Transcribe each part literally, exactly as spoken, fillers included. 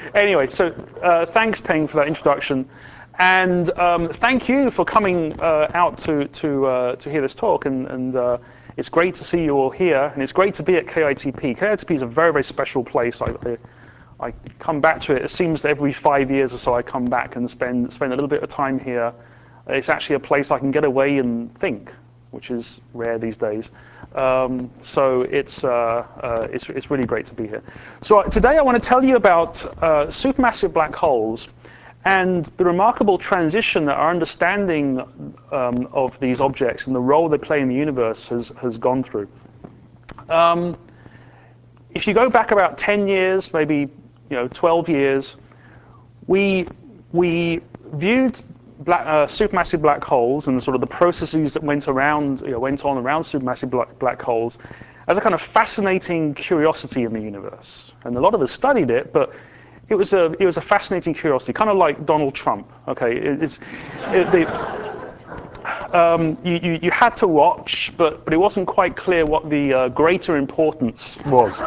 Anyway, so uh, thanks, Peng, for that introduction. And um, thank you for coming uh, out to to uh, to hear this talk. And, and uh, it's great to see you all here. And it's great to be at K I T P. K I T P is a very, very special place. I, I, I come back to it. It seems that every five years or so I come back and spend spend a little bit of time here. It's actually a place I can get away and think, which is rare these days. Um, so it's, uh, uh, it's, it's really great to be here. So today I want to tell you about uh, supermassive black holes and the remarkable transition that our understanding um, of these objects and the role they play in the universe has, has gone through. Um, if you go back about ten years, maybe you know, twelve years, we, we viewed Black, uh, supermassive black holes and the, sort of the processes that went around, you know, went on around supermassive black, black holes as a kind of fascinating curiosity in the universe. And a lot of us studied it, but it was a it was a fascinating curiosity, kind of like Donald Trump. Okay, it, it's it, the, um, you, you you had to watch, but but it wasn't quite clear what the uh, greater importance was.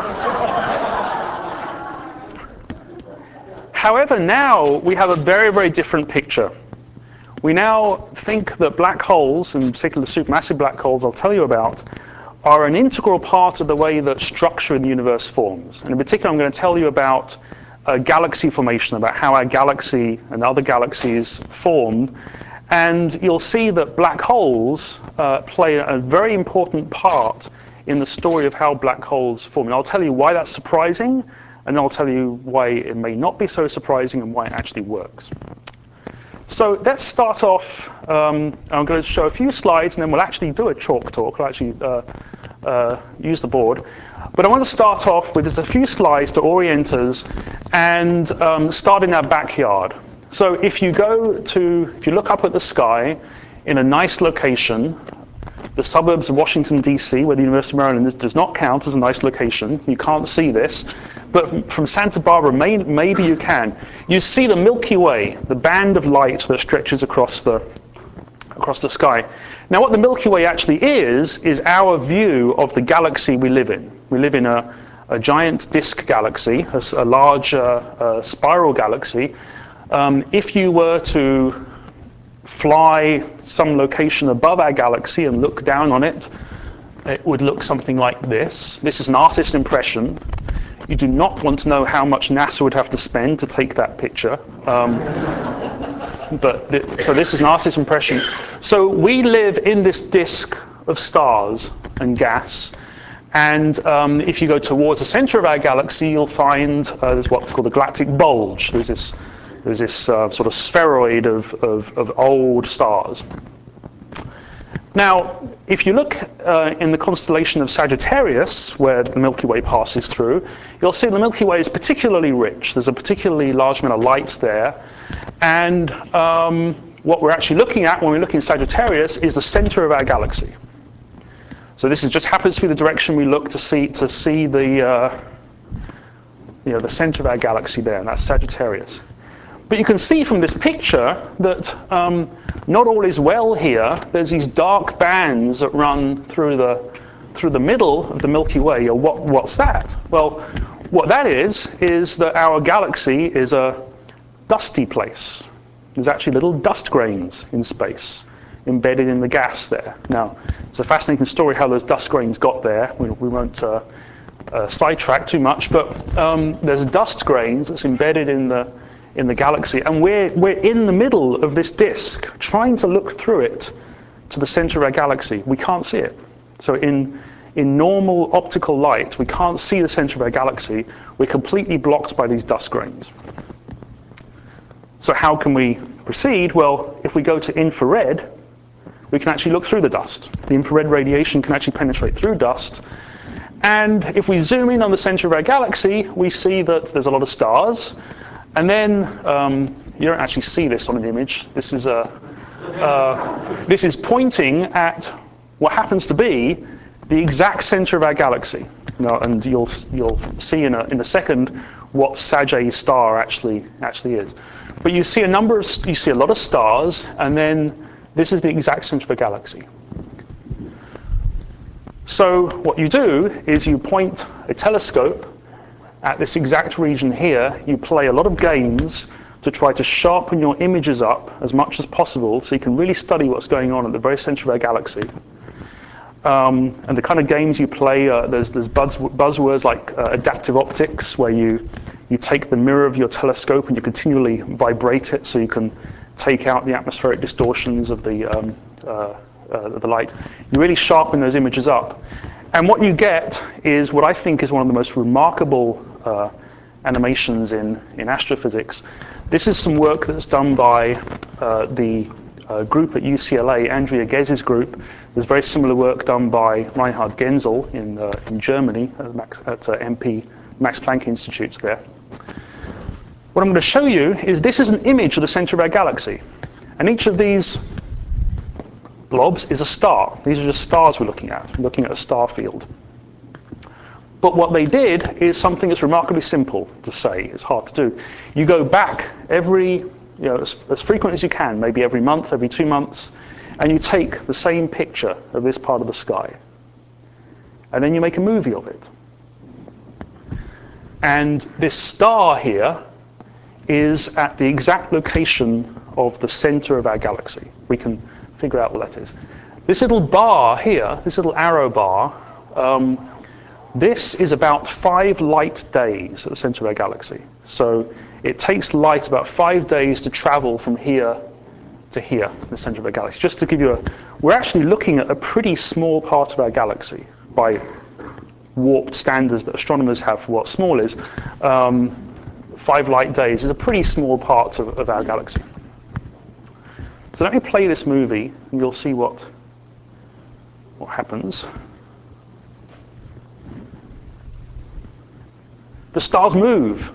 However, now we have a very very different picture. We now think that black holes, in particular supermassive black holes I'll tell you about, are an integral part of the way that structure in the universe forms. And in particular, I'm going to tell you about uh, galaxy formation, about how our galaxy and other galaxies formed. And you'll see that black holes uh, play a very important part in the story of how black holes form. And I'll tell you why that's surprising, and I'll tell you why it may not be so surprising and why it actually works. So let's start off. Um, I'm going to show a few slides, and then we'll actually do a chalk talk. I'll actually uh, uh, use the board. But I want to start off with just a few slides to orient us and um, start in our backyard. So if you go to, if you look up at the sky in a nice location, the suburbs of Washington, D C, where the University of Maryland does not count as a nice location, you can't see this, but from Santa Barbara, may, maybe you can. You see the Milky Way, the band of light that stretches across the, across the sky. Now what the Milky Way actually is, is our view of the galaxy we live in. We live in a, a giant disk galaxy, a, a large uh, uh, spiral galaxy. Um, if you were to fly some location above our galaxy and look down on it, it would look something like this. This is an artist's impression. You do not want to know how much NASA would have to spend to take that picture. Um, but th so this is an artist's impression. So we live in this disk of stars and gas. And um, if you go towards the center of our galaxy, you'll find uh, there's what's called the galactic bulge. There's this There's this uh, sort of spheroid of, of, of old stars. Now, if you look uh, in the constellation of Sagittarius, where the Milky Way passes through, you'll see the Milky Way is particularly rich. There's a particularly large amount of light there. And um, what we're actually looking at when we're looking at Sagittarius is the center of our galaxy. So this is just happens to be the direction we look to see to see the uh, you know the center of our galaxy there, and that's Sagittarius. But you can see from this picture that um, not all is well here. There's these dark bands that run through the through the middle of the Milky Way. Or what what's that? Well, what that is is that our galaxy is a dusty place. There's actually little dust grains in space embedded in the gas there. Now, it's a fascinating story how those dust grains got there. We, we won't uh, uh, sidetrack too much, but um, there's dust grains that's embedded in the in the galaxy, and we're we're in the middle of this disk, trying to look through it to the center of our galaxy. We can't see it. So in in normal optical light, we can't see the center of our galaxy. We're completely blocked by these dust grains. So how can we proceed? Well, if we go to infrared, we can actually look through the dust. The infrared radiation can actually penetrate through dust. And if we zoom in on the center of our galaxy, we see that there's a lot of stars. And then, um, you don't actually see this on an image. This is, a, uh, this is pointing at what happens to be the exact center of our galaxy. You know, and you'll, you'll see in a, in a second what Sag A star actually, actually is. But you see a number of, you see a lot of stars, and then this is the exact center of a galaxy. So what you do is you point a telescope at this exact region here, you play a lot of games to try to sharpen your images up as much as possible so you can really study what's going on at the very center of our galaxy. Um, and the kind of games you play, uh, there's, there's buzz, buzzwords like uh, adaptive optics, where you, you take the mirror of your telescope and you continually vibrate it so you can take out the atmospheric distortions of the, um, uh, uh, the light. You really sharpen those images up. And what you get is what I think is one of the most remarkable uh, animations in, in astrophysics. This is some work that's done by uh, the uh, group at U C L A, Andrea Ghe's group. There's very similar work done by Reinhard Genzel in, uh, in Germany at, Max, at uh, M P, Max Planck Institutes there. What I'm going to show you is this is an image of the center of our galaxy. And each of these blobs is a star. These are just stars we're looking at. We're looking at a star field. But what they did is something that's remarkably simple to say. It's hard to do. You go back every, you know, as, as frequent as you can, maybe every month, every two months, and you take the same picture of this part of the sky. And then you make a movie of it. And this star here is at the exact location of the center of our galaxy. We can figure out what that is. This little bar here, this little arrow bar, um, this is about five light days at the center of our galaxy. So it takes light about five days to travel from here to here, in the center of our galaxy. Just to give you a, we're actually looking at a pretty small part of our galaxy by warped standards that astronomers have for what small is. Um, five light days is a pretty small part of, of our galaxy. So let me play this movie, and you'll see what, what happens. The stars move.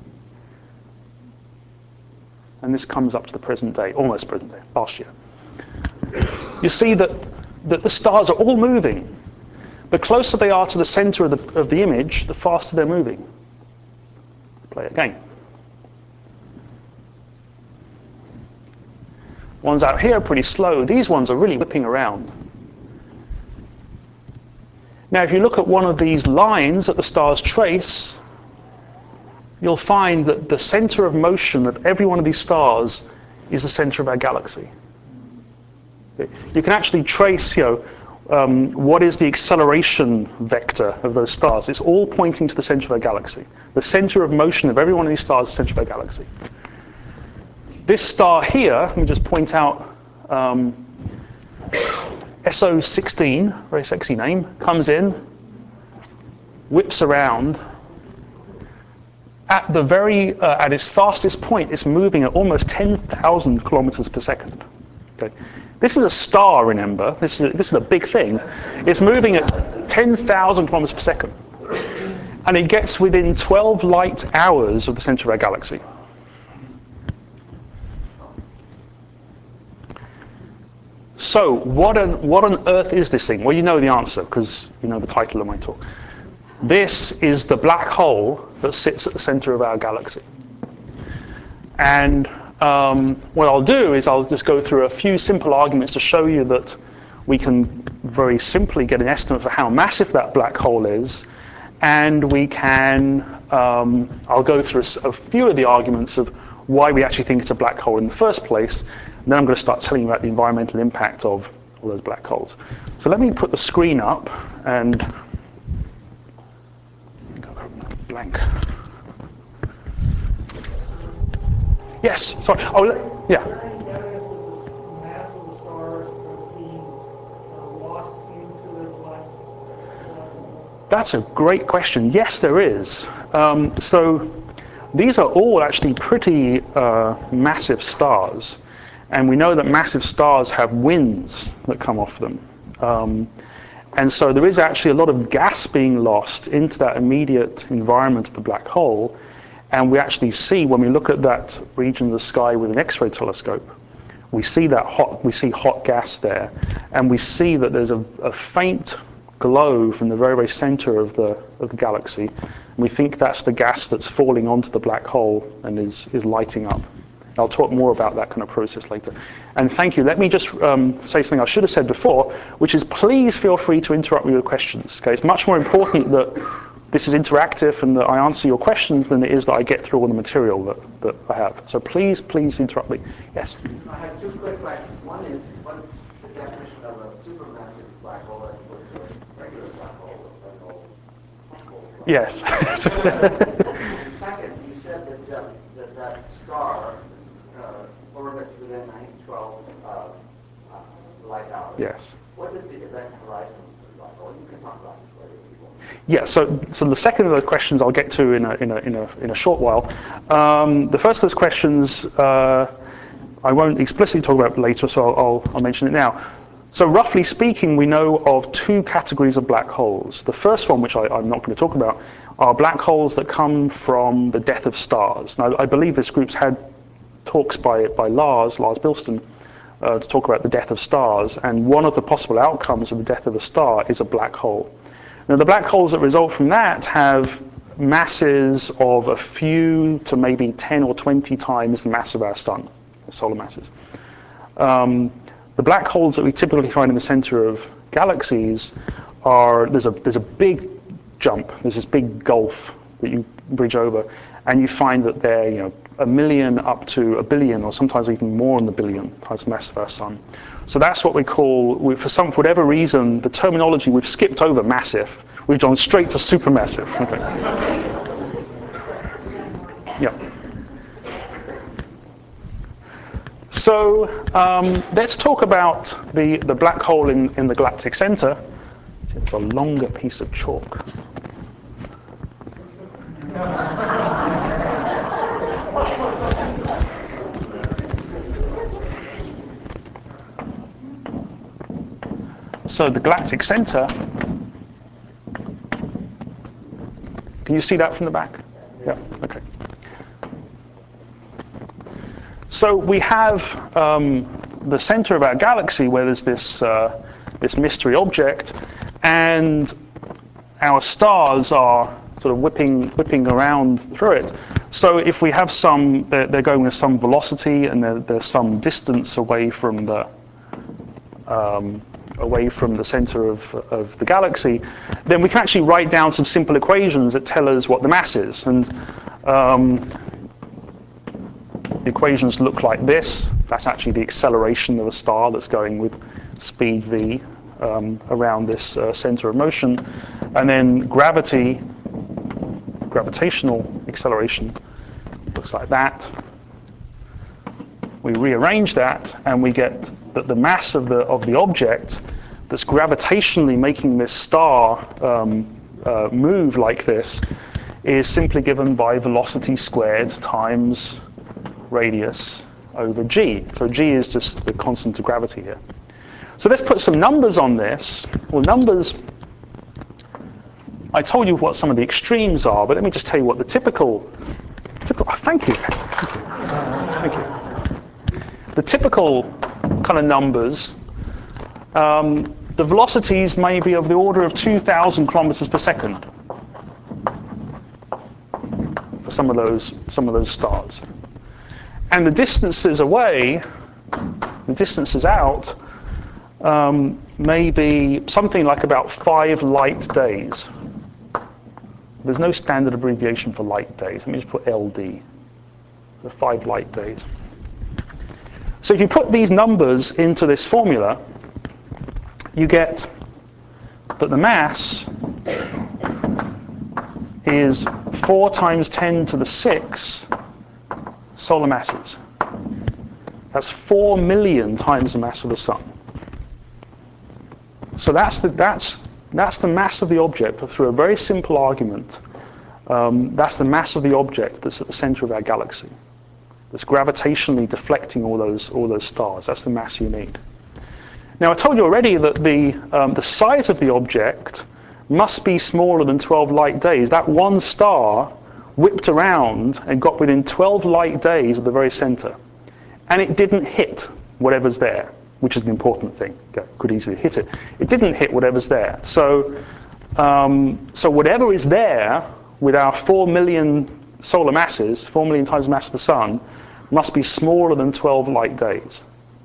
And this comes up to the present day, almost present day, last year. You see that, that the stars are all moving. The closer they are to the center of the, of the image, the faster they're moving. Play it again. Ones out here are pretty slow. These ones are really whipping around. Now, if you look at one of these lines that the stars trace, you'll find that the center of motion of every one of these stars is the center of our galaxy. You can actually trace, you know, um, what is the acceleration vector of those stars. It's all pointing to the center of our galaxy. The center of motion of every one of these stars is the center of our galaxy. This star here, let me just point out, um, S O sixteen, very sexy name, comes in, whips around. At the very, uh, at its fastest point, it's moving at almost ten thousand kilometers per second. Okay. This is a star, remember. This is a, this is a big thing. It's moving at ten thousand kilometers per second. And it gets within twelve light hours of the center of our galaxy. So what on, what on earth is this thing? Well, you know the answer, because you know the title of my talk. This is the black hole that sits at the center of our galaxy. And um, what I'll do is I'll just go through a few simple arguments to show you that we can very simply get an estimate for how massive that black hole is. And we can, um, I'll go through a, a few of the arguments of why we actually think it's a black hole in the first place. And then I'm going to start telling you about the environmental impact of all those black holes. So let me put the screen up and blank. Yes, sorry. Oh, yeah. That's a great question. Yes, there is. Um, so these are all actually pretty uh, massive stars. And we know that massive stars have winds that come off them. Um, and so there is actually a lot of gas being lost into that immediate environment of the black hole. And we actually see, when we look at that region of the sky with an X-ray telescope, we see that hot, we see hot gas there. And we see that there's a, a faint glow from the very, very center of the, of the galaxy. And we think that's the gas that's falling onto the black hole and is, is lighting up. I'll talk more about that kind of process later. And thank you. Let me just um, say something I should have said before, which is please feel free to interrupt me with questions. Okay? It's much more important that this is interactive and that I answer your questions than it is that I get through all the material that, that I have. So please, please interrupt me. Yes? I have two quick questions. One is, what's the definition of a supermassive black hole as opposed to a regular black hole, a plain old hole? Yes. And second, you said that uh, that, that star uh, orbits within, I think, twelve uh, uh, light hours. Yes. What is the event horizon for the black hole? You can talk about this later if you want. Yeah, so, so the second of those questions I'll get to in a, in a, in a, in a short while. Um, the first of those questions uh, I won't explicitly talk about later, so I'll, I'll, I'll mention it now. So roughly speaking, we know of two categories of black holes. The first one, which I, I'm not going to talk about, are black holes that come from the death of stars. Now, I believe this group's had talks by, by Lars, Lars Bilston, uh, to talk about the death of stars, and one of the possible outcomes of the death of a star is a black hole. Now, the black holes that result from that have masses of a few to maybe ten or twenty times the mass of our sun, solar masses. Um, the black holes that we typically find in the center of galaxies are, there's a, there's a big jump, there's this big gulf that you bridge over, and you find that they're, you know, a million up to a billion, or sometimes even more than a billion times the mass of our sun. So that's what we call, we, for some, for whatever reason, the terminology, we've skipped over massive. We've gone straight to supermassive. Okay. Yeah. So um, let's talk about the, the black hole in, in the galactic center. It's a longer piece of chalk. So the galactic center, can you see that from the back? Yeah, okay. So we have um, the center of our galaxy where there's this, uh, this mystery object, and our stars are sort of whipping, whipping around through it. So if we have some, they're, they're going with some velocity and there's some distance away from the, um, away from the center of, of the galaxy, then we can actually write down some simple equations that tell us what the mass is. And um, the equations look like this. That's actually the acceleration of a star that's going with speed v um, around this uh, center of motion. And then gravity, gravitational acceleration looks like that. We rearrange that and we get that the mass of the, of the object that's gravitationally making this star um, uh, move like this is simply given by velocity squared times radius over g. So g is just the constant of gravity here. So let's put some numbers on this. Well, numbers, I told you what some of the extremes are, but let me just tell you what the typical, typical oh, thank you. Thank you. Thank you. The typical kind of numbers, um, the velocities may be of the order of two thousand kilometers per second for some of those, some of those stars. And the distances away, the distances out, um, may be something like about five light days. There's no standard abbreviation for light days. Let me just put L D, so five light days. So if you put these numbers into this formula, you get that the mass is four times ten to the six solar masses. That's four million times the mass of the sun. So that's the, that's, that's the mass of the object through a very simple argument. Um, that's the mass of the object that's at the center of our galaxy. That's gravitationally deflecting all those, all those stars. That's the mass you need. Now, I told you already that the, um, the size of the object must be smaller than twelve light days. That one star whipped around and got within twelve light days of the very center. And it didn't hit whatever's there, which is the important thing. It could easily hit it. It didn't hit whatever's there. So, um, so whatever is there with our four million solar masses, four million times the mass of the sun, must be smaller than twelve light days.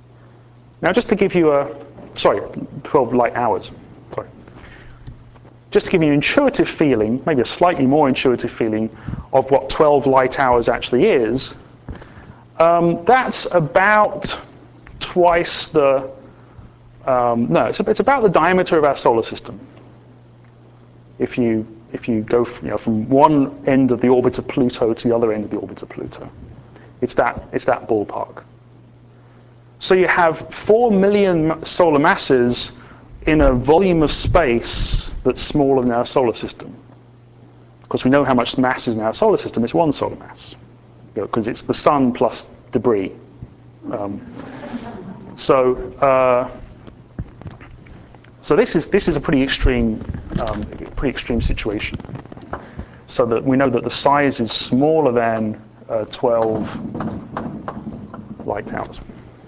Now, just to give you a, sorry, twelve light hours. Sorry. just to give you an intuitive feeling, maybe a slightly more intuitive feeling of what twelve light hours actually is, um, that's about twice the, um, no, it's, it's about the diameter of our solar system. If you, if you go from, you know, from one end of the orbit of Pluto to the other end of the orbit of Pluto. It's that, it's that ballpark. So you have four million solar masses in a volume of space that's smaller than our solar system. Because we know how much mass is in our solar system. It's one solar mass, because you know, it's the sun plus debris. Um, so, uh, so this is this is a pretty extreme, um, pretty extreme situation. So that we know that the size is smaller than uh, twelve light hours.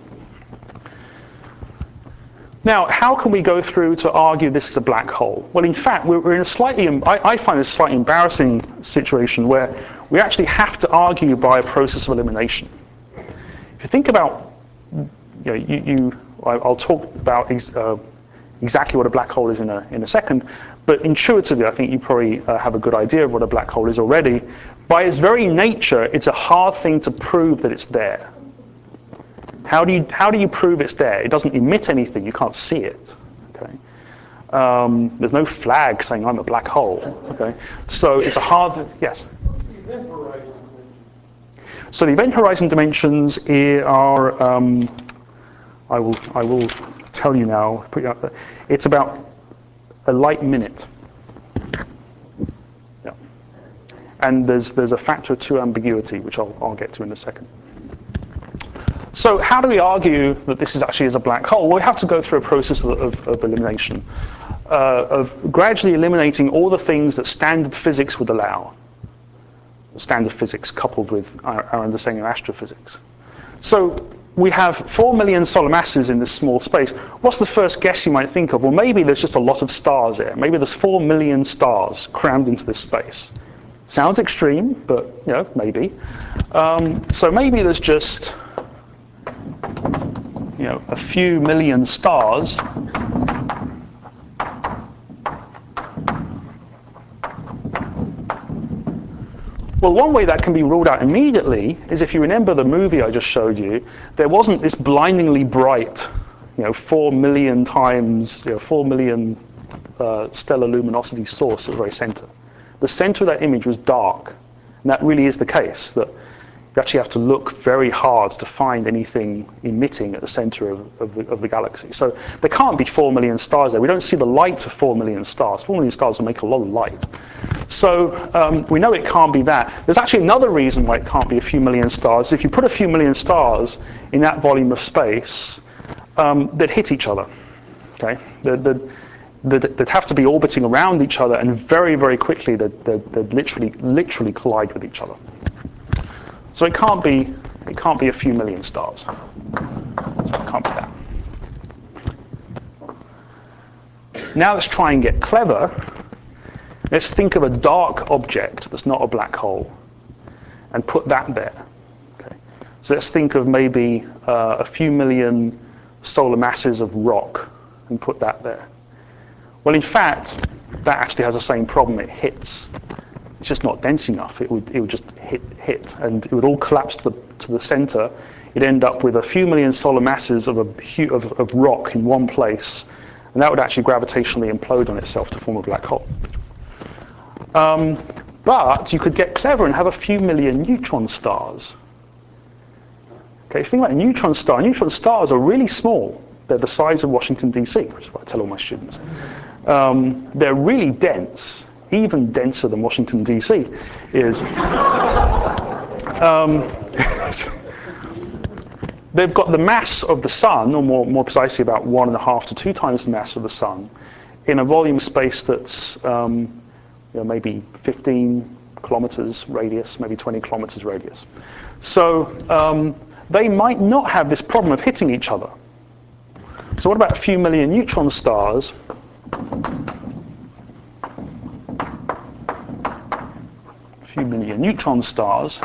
Now, how can we go through to argue this is a black hole? Well, in fact, we're in a slightly, I, I find this a slightly embarrassing situation where we actually have to argue by a process of elimination. If you think about, you know, you, you I'll talk about ex, uh, exactly what a black hole is in a, in a second, but intuitively, I think you probably uh, have a good idea of what a black hole is already. By its very nature, it's a hard thing to prove that it's there. How do you how do you prove it's there? It doesn't emit anything. You can't see it. Okay. Um, there's no flag saying I'm a black hole. Okay. So it's a hard yes. What's the event horizon dimension? So the event horizon dimensions are um, I will I will tell you now. Put you up there. It's about a light minute. Yeah. And there's there's a factor of two ambiguity, which I'll I'll get to in a second. So how do we argue that this is actually is a black hole? Well, we have to go through a process of, of, of elimination, uh, of gradually eliminating all the things that standard physics would allow. Standard physics coupled with our, our understanding of astrophysics. So we have four million solar masses in this small space. What's the first guess you might think of? Well, maybe there's just a lot of stars there. Maybe there's four million stars crammed into this space. Sounds extreme, but you know, maybe. Um, so maybe there's just you know, a few million stars Well, one way that can be ruled out immediately is if you remember the movie I just showed you, there wasn't this blindingly bright, you know, four million times, you know, four million uh, stellar luminosity source at the very center. The center of that image was dark, and that really is the case, that you actually have to look very hard to find anything emitting at the center of, of, the, of the galaxy. So there can't be four million stars there. We don't see the light of four million stars. four million stars will make a lot of light. So um, we know it can't be that. There's actually another reason why it can't be a few million stars. If you put a few million stars in that volume of space, um, they'd hit each other. Okay? They'd, they'd, they'd, they'd have to be orbiting around each other, and very, very quickly they'd, they'd, they'd literally, literally collide with each other. So it can't be, it can't be a few million stars. So it can't be that. Now let's try and get clever. Let's think of a dark object that's not a black hole and put that there. Okay. So let's think of maybe uh, a few million solar masses of rock and put that there. Well, in fact, that actually has the same problem. It hits. It's just not dense enough. It would it would just hit hit, and it would all collapse to the to the center. It'd end up with a few million solar masses of a of, of rock in one place, and that would actually gravitationally implode on itself to form a black hole. Um, but you could get clever and have a few million neutron stars. Okay, think about a neutron star. Neutron stars are really small. They're the size of Washington, D C, which is what I tell all my students. Um, they're really dense. Even denser than Washington, D C is. um, they've got the mass of the sun, or more, more precisely about one and a half to two times the mass of the sun, in a volume space that's um, you know, maybe fifteen kilometers radius, maybe twenty kilometers radius. So um, they might not have this problem of hitting each other. So what about a few million neutron stars? Few million neutron stars.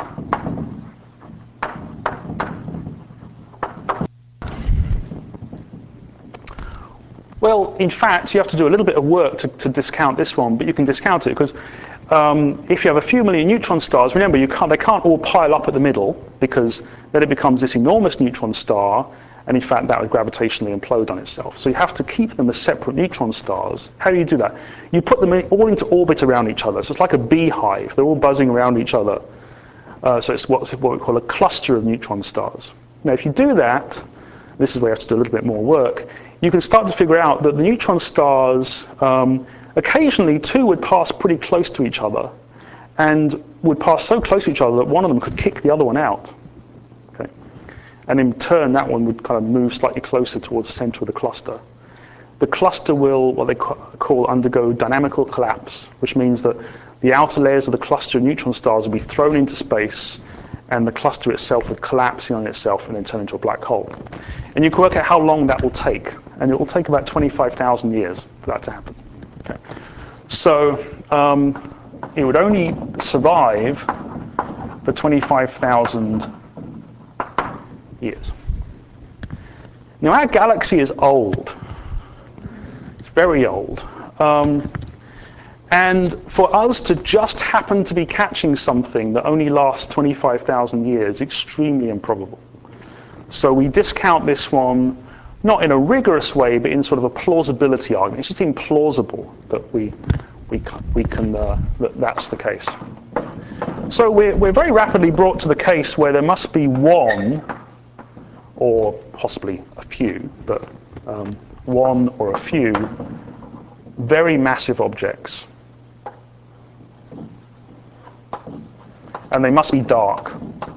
Well, in fact, you have to do a little bit of work to, to discount this one, but you can discount it because um, if you have a few million neutron stars, remember you can't, they can't all pile up at the middle because then it becomes this enormous neutron star, and in fact that would gravitationally implode on itself. So you have to keep them as separate neutron stars. How do you do that? You put them in, all into orbit around each other. So it's like a beehive. They're all buzzing around each other. Uh, so it's what's what we call a cluster of neutron stars. Now, if you do that, this is where you have to do a little bit more work, you can start to figure out that the neutron stars, um, occasionally two would pass pretty close to each other and would pass so close to each other that one of them could kick the other one out. Okay? And in turn, that one would kind of move slightly closer towards the center of the cluster. The cluster will, what they call, undergo dynamical collapse, which means that the outer layers of the cluster of neutron stars will be thrown into space, and the cluster itself would collapse in on itself and then turn into a black hole. And you can work out how long that will take, and it will take about twenty-five thousand years for that to happen. Okay. So um, it would only survive for twenty-five thousand years. Now, our galaxy is old. It's very old. Um, And for us to just happen to be catching something that only lasts twenty-five thousand years, extremely improbable. So we discount this one, not in a rigorous way, but in sort of a plausibility argument. It's just implausible that we we we can uh, that that's the case. So we're we're very rapidly brought to the case where there must be one, or possibly a few, but um, one or a few very massive objects. And they must be dark.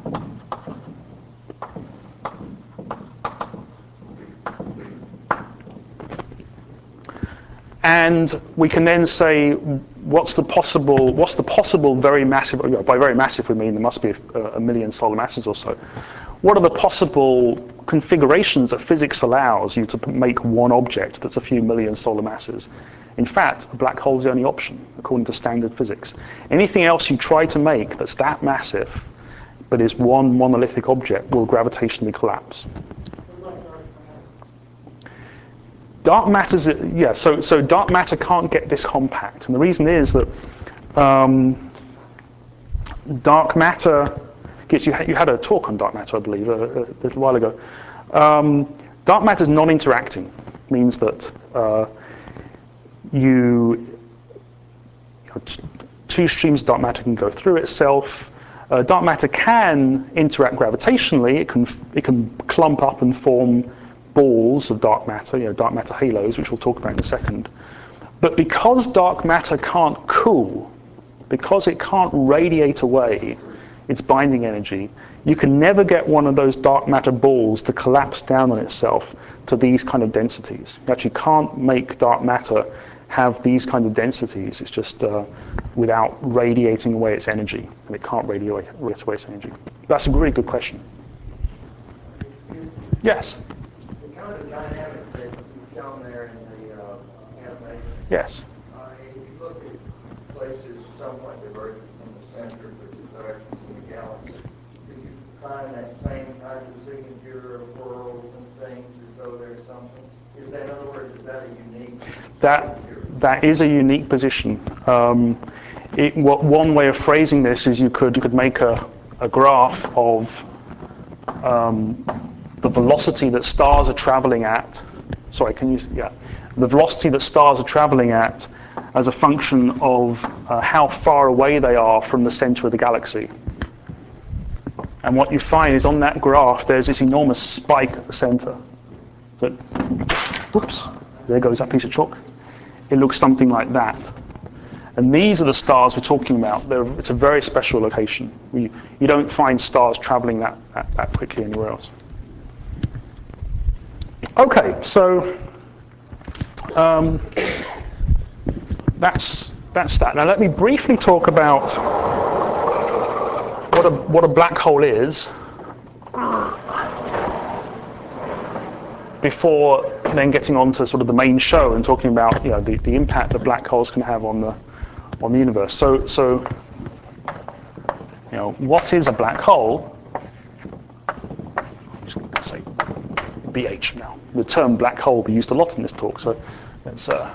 And we can then say, what's the possible, what's the possible very massive, by very massive we mean there must be a, a million solar masses or so. What are the possible configurations that physics allows you to make one object that's a few million solar masses? In fact, a black hole is the only option, according to standard physics. Anything else you try to make that's that massive, but is one monolithic object, will gravitationally collapse. Dark matter's, yeah, so, so dark matter can't get this compact. And the reason is that um, dark matter, yes, you, ha you had a talk on dark matter, I believe, a, a little while ago. Um, dark matter is non-interacting, means that uh, you, you know, two streams of dark matter can go through itself. Uh, dark matter can interact gravitationally. It can it can clump up and form balls of dark matter, you know, dark matter halos, which we'll talk about in a second. But because dark matter can't cool, because it can't radiate away its binding energy, you can never get one of those dark matter balls to collapse down on itself to these kind of densities. You actually can't make dark matter have these kind of densities. It's just uh, without radiating away its energy, and it can't radiate away its energy. That's a really good question. Yes? The kind of dynamic that you've shown there in the uh, animation. Yes. Uh, if you look at places somewhat divergent from the center, which is directions in the galaxy, could you find that same kind of signature of worlds and things as though there's something? Is that, in other words, is that a unique That signature? that is a unique position. Um, it, what, one way of phrasing this is you could you could make a, a graph of um, the velocity that stars are traveling at. Sorry, can you? Yeah, the velocity that stars are traveling at as a function of uh, how far away they are from the center of the galaxy. And what you find is on that graph, there's this enormous spike at the center. But, oops, there goes that piece of chalk. It looks something like that. And these are the stars we're talking about. They're, it's a very special location. We, you don't find stars traveling that, that, that quickly anywhere else. Okay, so um, that's, that's that. Now let me briefly talk about what a, what a black hole is before then getting on to sort of the main show and talking about, you know, the, the impact that black holes can have on the on the universe. So, so you know, what is a black hole? I'm just going to say B H now. The term black hole will be used a lot in this talk, so let's. Uh...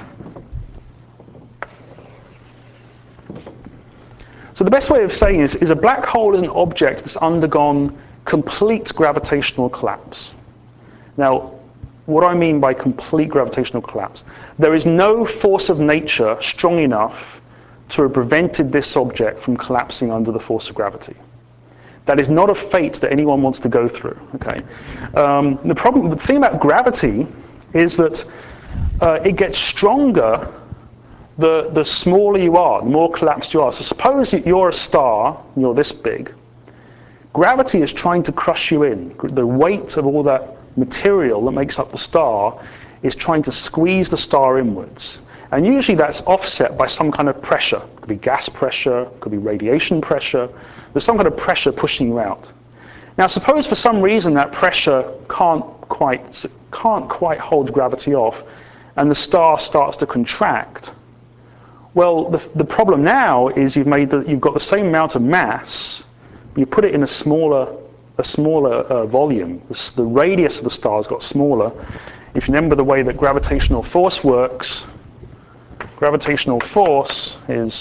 So the best way of saying this is a black hole is an object that's undergone complete gravitational collapse. Now, what do I mean by complete gravitational collapse? There is no force of nature strong enough to have prevented this object from collapsing under the force of gravity. That is not a fate that anyone wants to go through. Okay. Um, the problem, the thing about gravity is that uh, it gets stronger the the smaller you are, the more collapsed you are. So suppose you're a star, you're this big. Gravity is trying to crush you in. The weight of all that material that makes up the star is trying to squeeze the star inwards. And usually that's offset by some kind of pressure. It could be gas pressure, it could be radiation pressure. There's some kind of pressure pushing you out. Now suppose for some reason that pressure can't quite, can't quite hold gravity off and the star starts to contract. Well, the, the problem now is you've, made the, you've got the same amount of mass, you put it in a smaller, a smaller uh, volume. The, the radius of the star has got smaller. If you remember the way that gravitational force works, gravitational force is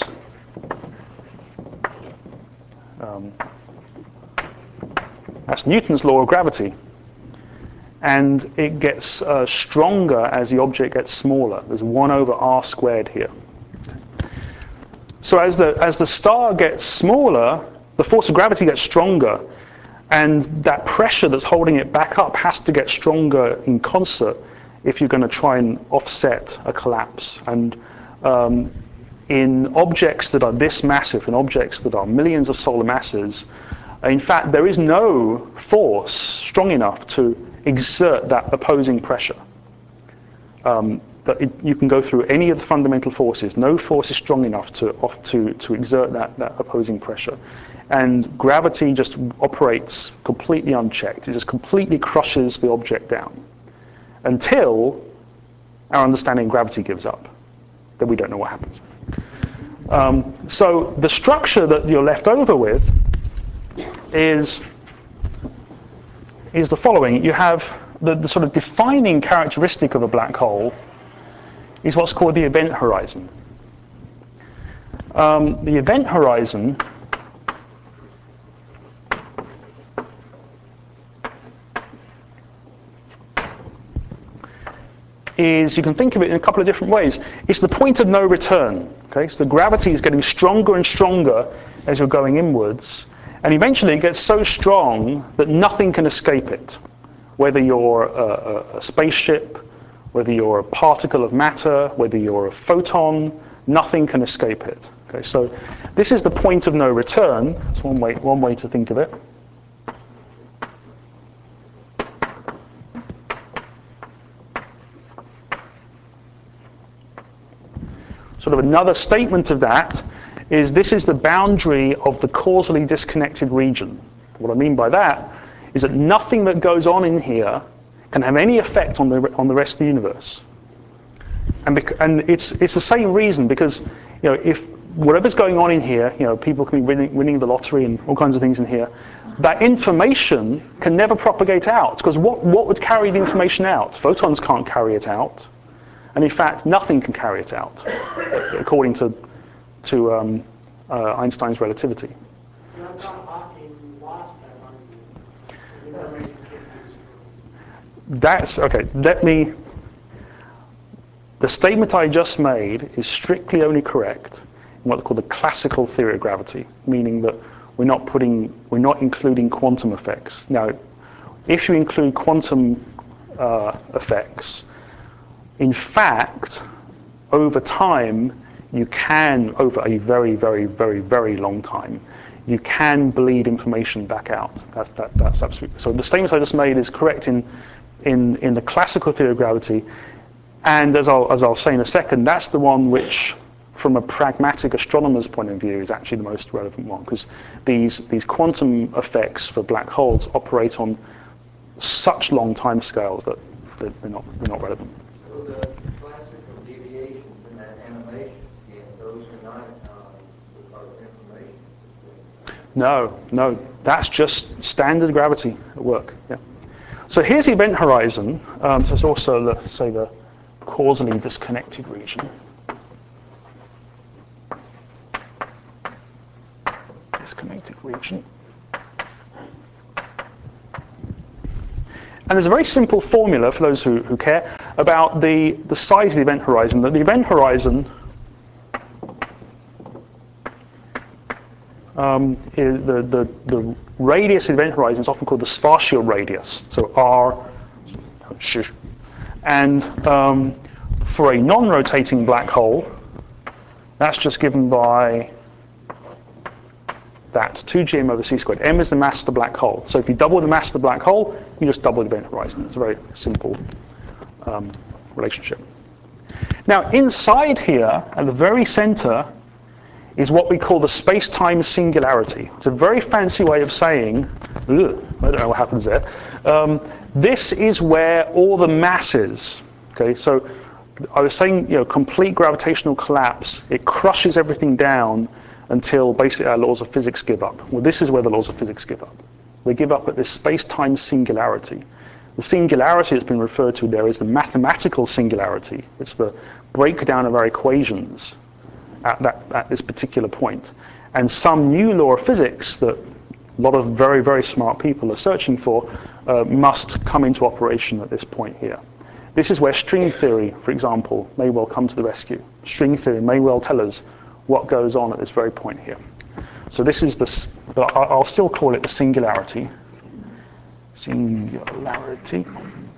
um, that's Newton's law of gravity. And it gets uh, stronger as the object gets smaller. There's one over r squared here. So as the, as the star gets smaller, the force of gravity gets stronger, and that pressure that's holding it back up has to get stronger in concert if you're going to try and offset a collapse. And um, in objects that are this massive, in objects that are millions of solar masses, in fact, there is no force strong enough to exert that opposing pressure. Um, But it, you can go through any of the fundamental forces. No force is strong enough to off, to, to exert that, that opposing pressure. And gravity just operates completely unchecked. It just completely crushes the object down until our understanding of gravity gives up. Then we don't know what happens. Um, so the structure that you're left over with is, is the following. You have the, the sort of defining characteristic of a black hole is what's called the event horizon. Um, the event horizon is, you can think of it in a couple of different ways. It's the point of no return. Okay, so the gravity is getting stronger and stronger as you're going inwards, and eventually it gets so strong that nothing can escape it. Whether you're a, a, a spaceship, whether you're a particle of matter, whether you're a photon, nothing can escape it. Okay, so this is the point of no return. That's one way, one way to think of it. Sort of another statement of that is this is the boundary of the causally disconnected region. What I mean by that is that nothing that goes on in here can have any effect on the on the rest of the universe, and bec and it's it's the same reason, because you know if whatever's going on in here, you know people can be winning, winning the lottery and all kinds of things in here, that information can never propagate out, because what what would carry the information out? Photons can't carry it out, and in fact nothing can carry it out, according to to um, uh, Einstein's relativity. That's, okay, let me, the statement I just made is strictly only correct in what's called the classical theory of gravity, meaning that we're not putting, we're not including quantum effects. Now, if you include quantum uh, effects, in fact, over time, you can, over a very, very, very, very long time, you can bleed information back out. That's, that, that's absolutely, so the statement I just made is correct in In, in the classical theory of gravity, and as I'll, as I'll say in a second, that's the one which, from a pragmatic astronomer's point of view, is actually the most relevant one, because these, these quantum effects for black holes operate on such long time scales that, that they're, not, they're not relevant. So the classical deviations in that animation, and those are not uh, part of information? No, no, that's just standard gravity at work. Yeah. So here's the event horizon. Um, so it's also, the, say, the causally disconnected region. Disconnected region. And there's a very simple formula for those who, who care about the, the size of the event horizon. That the event horizon um, is the, the, the radius of the event horizon is often called the Schwarzschild radius. So R, sh. And um, for a non-rotating black hole, that's just given by that, two G M over c squared. M is the mass of the black hole. So if you double the mass of the black hole, you just double the event horizon. It's a very simple um, relationship. Now inside here, at the very center, is what we call the space-time singularity. It's a very fancy way of saying, ugh, I don't know what happens there. Um, this is where all the mass is. Okay, so I was saying, you know, complete gravitational collapse. It crushes everything down until basically our laws of physics give up. Well, this is where the laws of physics give up. They give up at this space-time singularity. The singularity that's been referred to there is the mathematical singularity. It's the breakdown of our equations at, that, at this particular point. And some new law of physics that a lot of very, very smart people are searching for uh, must come into operation at this point here. This is where string theory, for example, may well come to the rescue. String theory may well tell us what goes on at this very point here. So this is this, but I'll still call it the singularity. Singularity.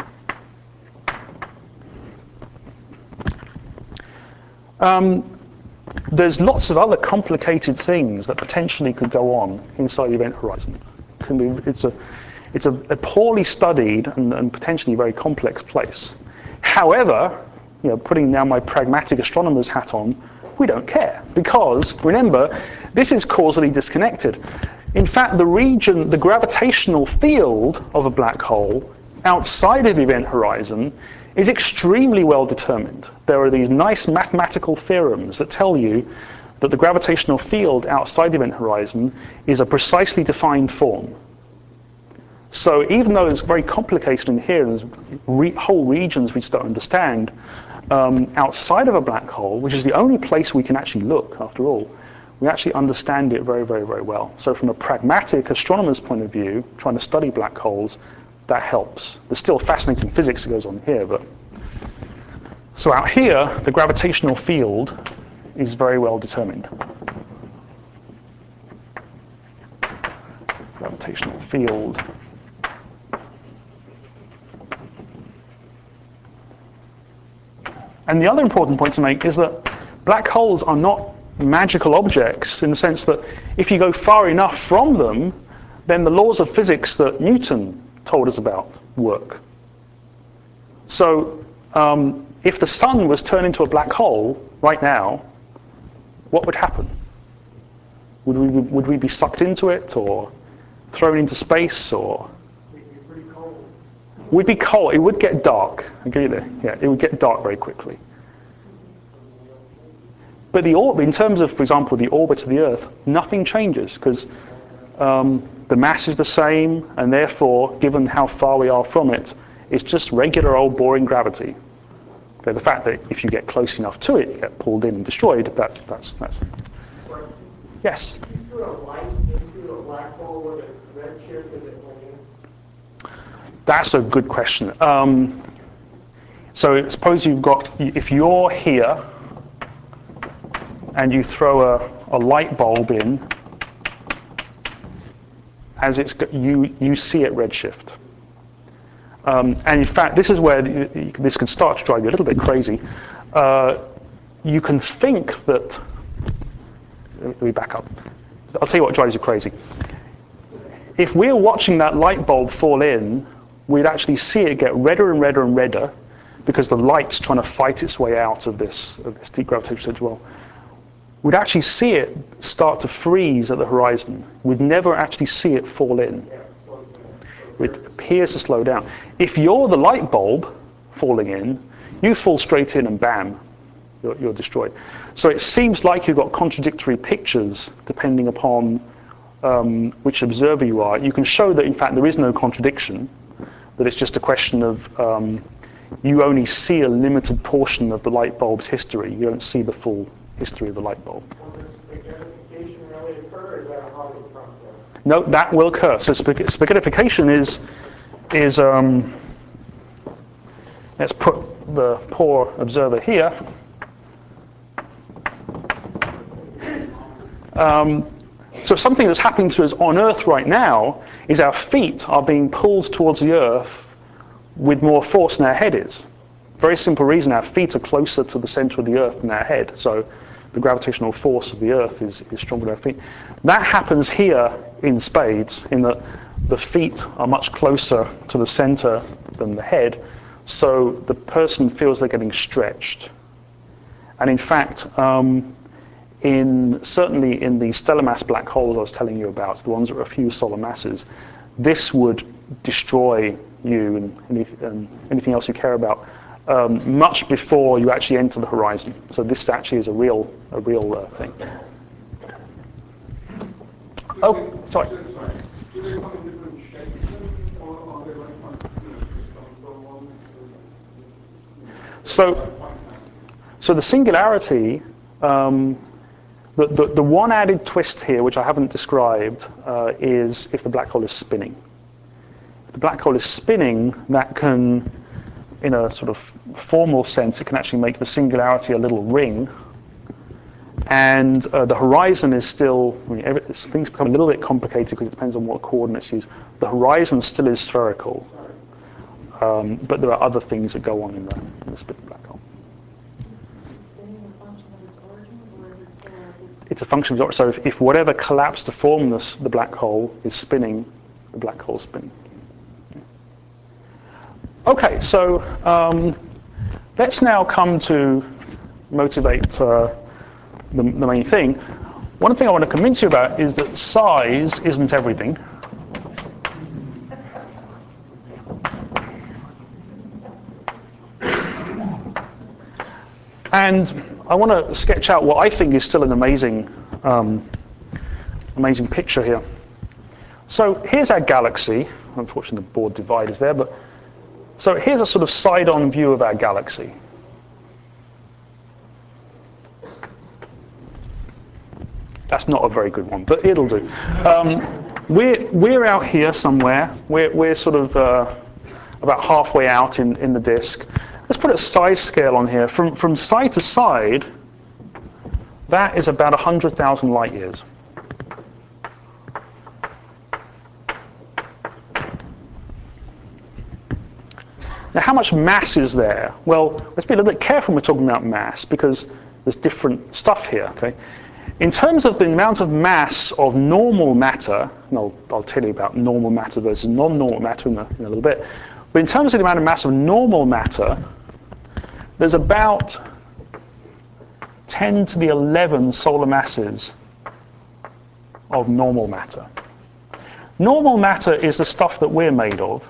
Um, there's lots of other complicated things that potentially could go on inside the event horizon. Can be, it's a, it's a, a poorly studied and, and potentially very complex place. However, you know, putting now my pragmatic astronomer's hat on, we don't care, because remember, this is causally disconnected. In fact, the region, the gravitational field of a black hole outside of the event horizon is extremely well determined. There are these nice mathematical theorems that tell you that the gravitational field outside the event horizon is a precisely defined form. So even though it's very complicated in here, there's re whole regions we just don't understand, um, outside of a black hole, which is the only place we can actually look, after all, we actually understand it very, very, very well. So from a pragmatic astronomer's point of view, trying to study black holes, that helps. There's still fascinating physics that goes on here, but so out here, the gravitational field is very well determined. Gravitational field. And the other important point to make is that black holes are not magical objects in the sense that if you go far enough from them, then the laws of physics that Newton told us about work. So um, if the sun was turned into a black hole right now, what would happen? Would we, would we be sucked into it or thrown into space, or? We'd be cold. It would get dark. I agree there. Yeah, it would get dark very quickly. But the orbit, in terms of, for example, the orbit of the Earth, nothing changes because um, the mass is the same, and therefore, given how far we are from it, it's just regular old boring gravity. Okay, the fact that if you get close enough to it, you get pulled in and destroyed. That's that's that's. Yes. If you threw a light into a black hole with a redshift as it went in. That's a good question. Um, so suppose you've got, if you're here and you throw a, a light bulb in, as it's you you see it redshift. Um, and in fact, this is where this can start to drive you a little bit crazy. Uh, you can think that. Let me back up. I'll tell you what drives you crazy. If we're watching that light bulb fall in, we'd actually see it get redder and redder and redder because the light's trying to fight its way out of this, of this deep gravitational state as well. We'd actually see it start to freeze at the horizon. We'd never actually see it fall in. It appears to slow down. If you're the light bulb falling in, you fall straight in and bam, you're, you're destroyed. So it seems like you've got contradictory pictures depending upon um, which observer you are. You can show that in fact there is no contradiction, that it's just a question of um, you only see a limited portion of the light bulb's history. You don't see the full history of the light bulb. Will this spaghettification really occur, or is that a Hawking process? No, that will occur. So spag spaghettification is, is um, let's put the poor observer here. Um, so something that's happening to us on Earth right now is our feet are being pulled towards the Earth with more force than our head is. Very simple reason, our feet are closer to the center of the Earth than our head. So the gravitational force of the Earth is, is stronger than our feet. That happens here in spades, in that the feet are much closer to the center than the head, so the person feels they're getting stretched. And in fact, um, in certainly in the stellar mass black holes I was telling you about, the ones that are a few solar masses, this would destroy you and, any, and anything else you care about um, much before you actually enter the horizon. So this actually is a real, a real uh, thing. Oh, sorry. Do they come in different shapes, or are they like, you know, crystalline ones? So, so the singularity, um, the, the, the one added twist here, which I haven't described, uh, is if the black hole is spinning. If the black hole is spinning, that can, in a sort of formal sense, it can actually make the singularity a little ring. And uh, the horizon is still, I mean, every, things become a little bit complicated because it depends on what coordinates you use. The horizon still is spherical, um, but there are other things that go on in the, in the spinning black hole. It's a function of its origin, so if, if whatever collapsed to form this, the black hole is spinning, the black hole is spinning. Okay, so um, let's now come to motivate uh, the, the main thing. One thing I want to convince you about is that size isn't everything. And I want to sketch out what I think is still an amazing, um, amazing picture here. So here's our galaxy. Unfortunately, the board divide is there, but so here's a sort of side-on view of our galaxy. That's not a very good one, but it'll do. Um, we're, we're out here somewhere. We're, we're sort of uh, about halfway out in, in the disk. Let's put a size scale on here. From, from side to side, that is about one hundred thousand light years. Now, how much mass is there? Well, let's be a little bit careful when we're talking about mass, because there's different stuff here, okay? In terms of the amount of mass of normal matter, and I'll, I'll tell you about normal matter versus non-normal matter in a, in a little bit, but in terms of the amount of mass of normal matter, there's about ten to the eleven solar masses of normal matter. Normal matter is the stuff that we're made of.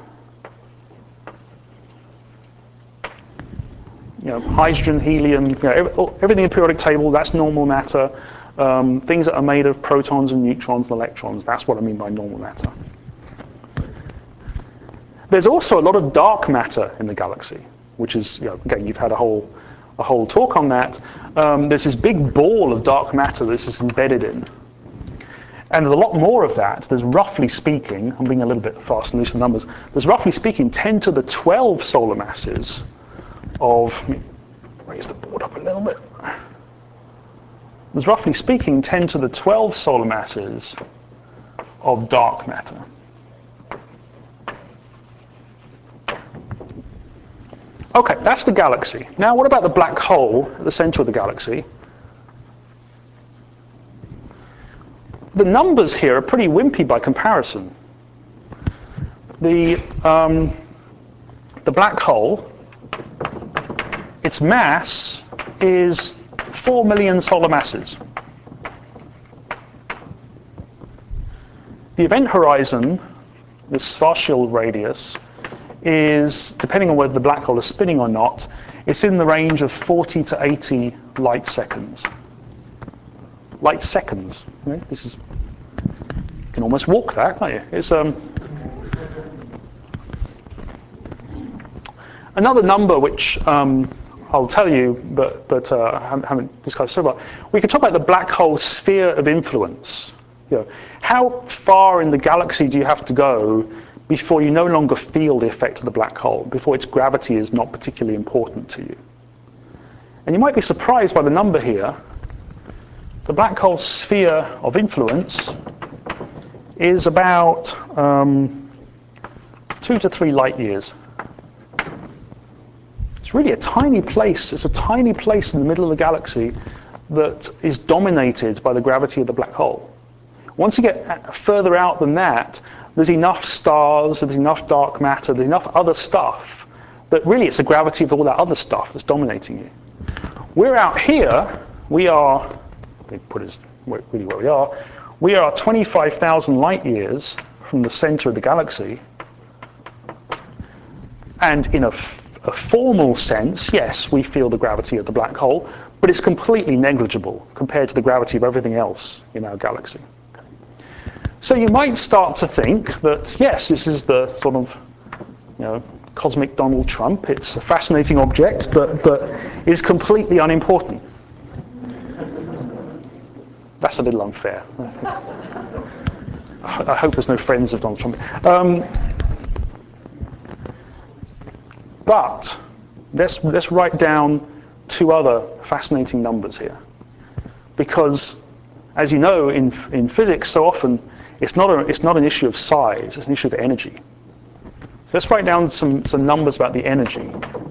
You know, hydrogen, helium, you know, everything in the periodic table, that's normal matter. Um, things that are made of protons and neutrons and electrons, that's what I mean by normal matter. There's also a lot of dark matter in the galaxy, which is, you know, again, you've had a whole, a whole talk on that. Um, there's this big ball of dark matter this is embedded in. And there's a lot more of that. There's roughly speaking, I'm being a little bit fast and loose with numbers, there's roughly speaking ten to the twelve solar masses of, let me raise the board up a little bit. There's roughly speaking ten to the twelve solar masses of dark matter. Okay, that's the galaxy. Now what about the black hole at the center of the galaxy? The numbers here are pretty wimpy by comparison. The, um, the black hole, its mass is four million solar masses. The event horizon, this Schwarzschild radius, is, depending on whether the black hole is spinning or not, it's in the range of forty to eighty light seconds. Light seconds. Okay? This is, you can almost walk that, can't you? It's, um, another number which um, I'll tell you, but, but uh, I haven't discussed so far, we could talk about the black hole sphere of influence. You know, how far in the galaxy do you have to go before you no longer feel the effect of the black hole, before its gravity is not particularly important to you? And you might be surprised by the number here. The black hole sphere of influence is about um, two to three light years. It's really a tiny place. It's a tiny place in the middle of the galaxy that is dominated by the gravity of the black hole. Once you get further out than that, there's enough stars, there's enough dark matter, there's enough other stuff that really it's the gravity of all that other stuff that's dominating you. We're out here, we are, let me put it really where we are, we are twenty-five thousand light years from the center of the galaxy. And in a, a formal sense, yes, we feel the gravity of the black hole, but it's completely negligible compared to the gravity of everything else in our galaxy. So you might start to think that, yes, this is the sort of, you know, cosmic Donald Trump. It's a fascinating object, but, but is completely unimportant. That's a little unfair. I hope there's no friends of Donald Trump. Um, but let's, let's write down two other fascinating numbers here. Because, as you know, in, in physics, so often, it's not, a, it's not an issue of size, it's an issue of energy. So let's write down some, some numbers about the energy.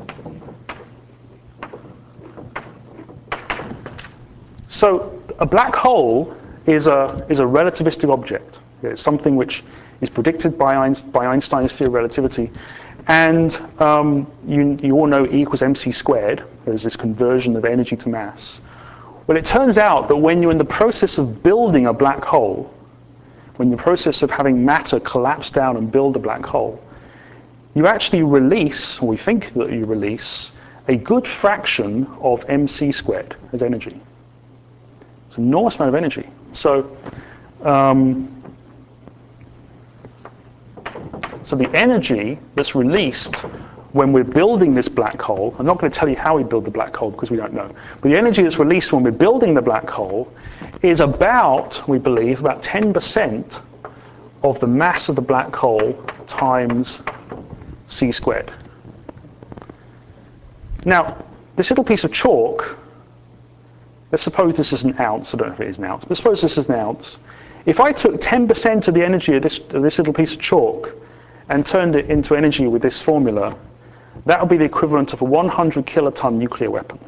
So a black hole is a, is a relativistic object. It's something which is predicted by, Einstein, by Einstein's theory of relativity. And um, you, you all know E equals mc squared. There's this conversion of energy to mass. Well, it turns out that when you're in the process of building a black hole, when you're in the process of having matter collapse down and build a black hole, you actually release, or we think that you release, a good fraction of mc squared as energy. It's an enormous amount of energy. So, um, so the energy that's released when we're building this black hole, I'm not going to tell you how we build the black hole because we don't know, but the energy that's released when we're building the black hole is about, we believe, about ten percent of the mass of the black hole times c squared. Now, this little piece of chalk, let's suppose this is an ounce, I don't know if it is an ounce, but suppose this is an ounce. If I took ten percent of the energy of this, of this little piece of chalk and turned it into energy with this formula, that would be the equivalent of a one hundred kiloton nuclear weapon.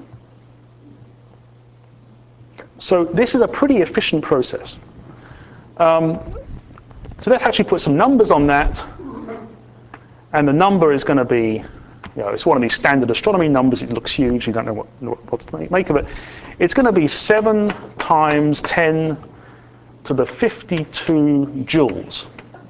So this is a pretty efficient process. Um, so let's actually put some numbers on that. And the number is going to be, you know, it's one of these standard astronomy numbers. It looks huge. You don't know what, what to make of it. It's going to be seven times ten to the fifty-two joules.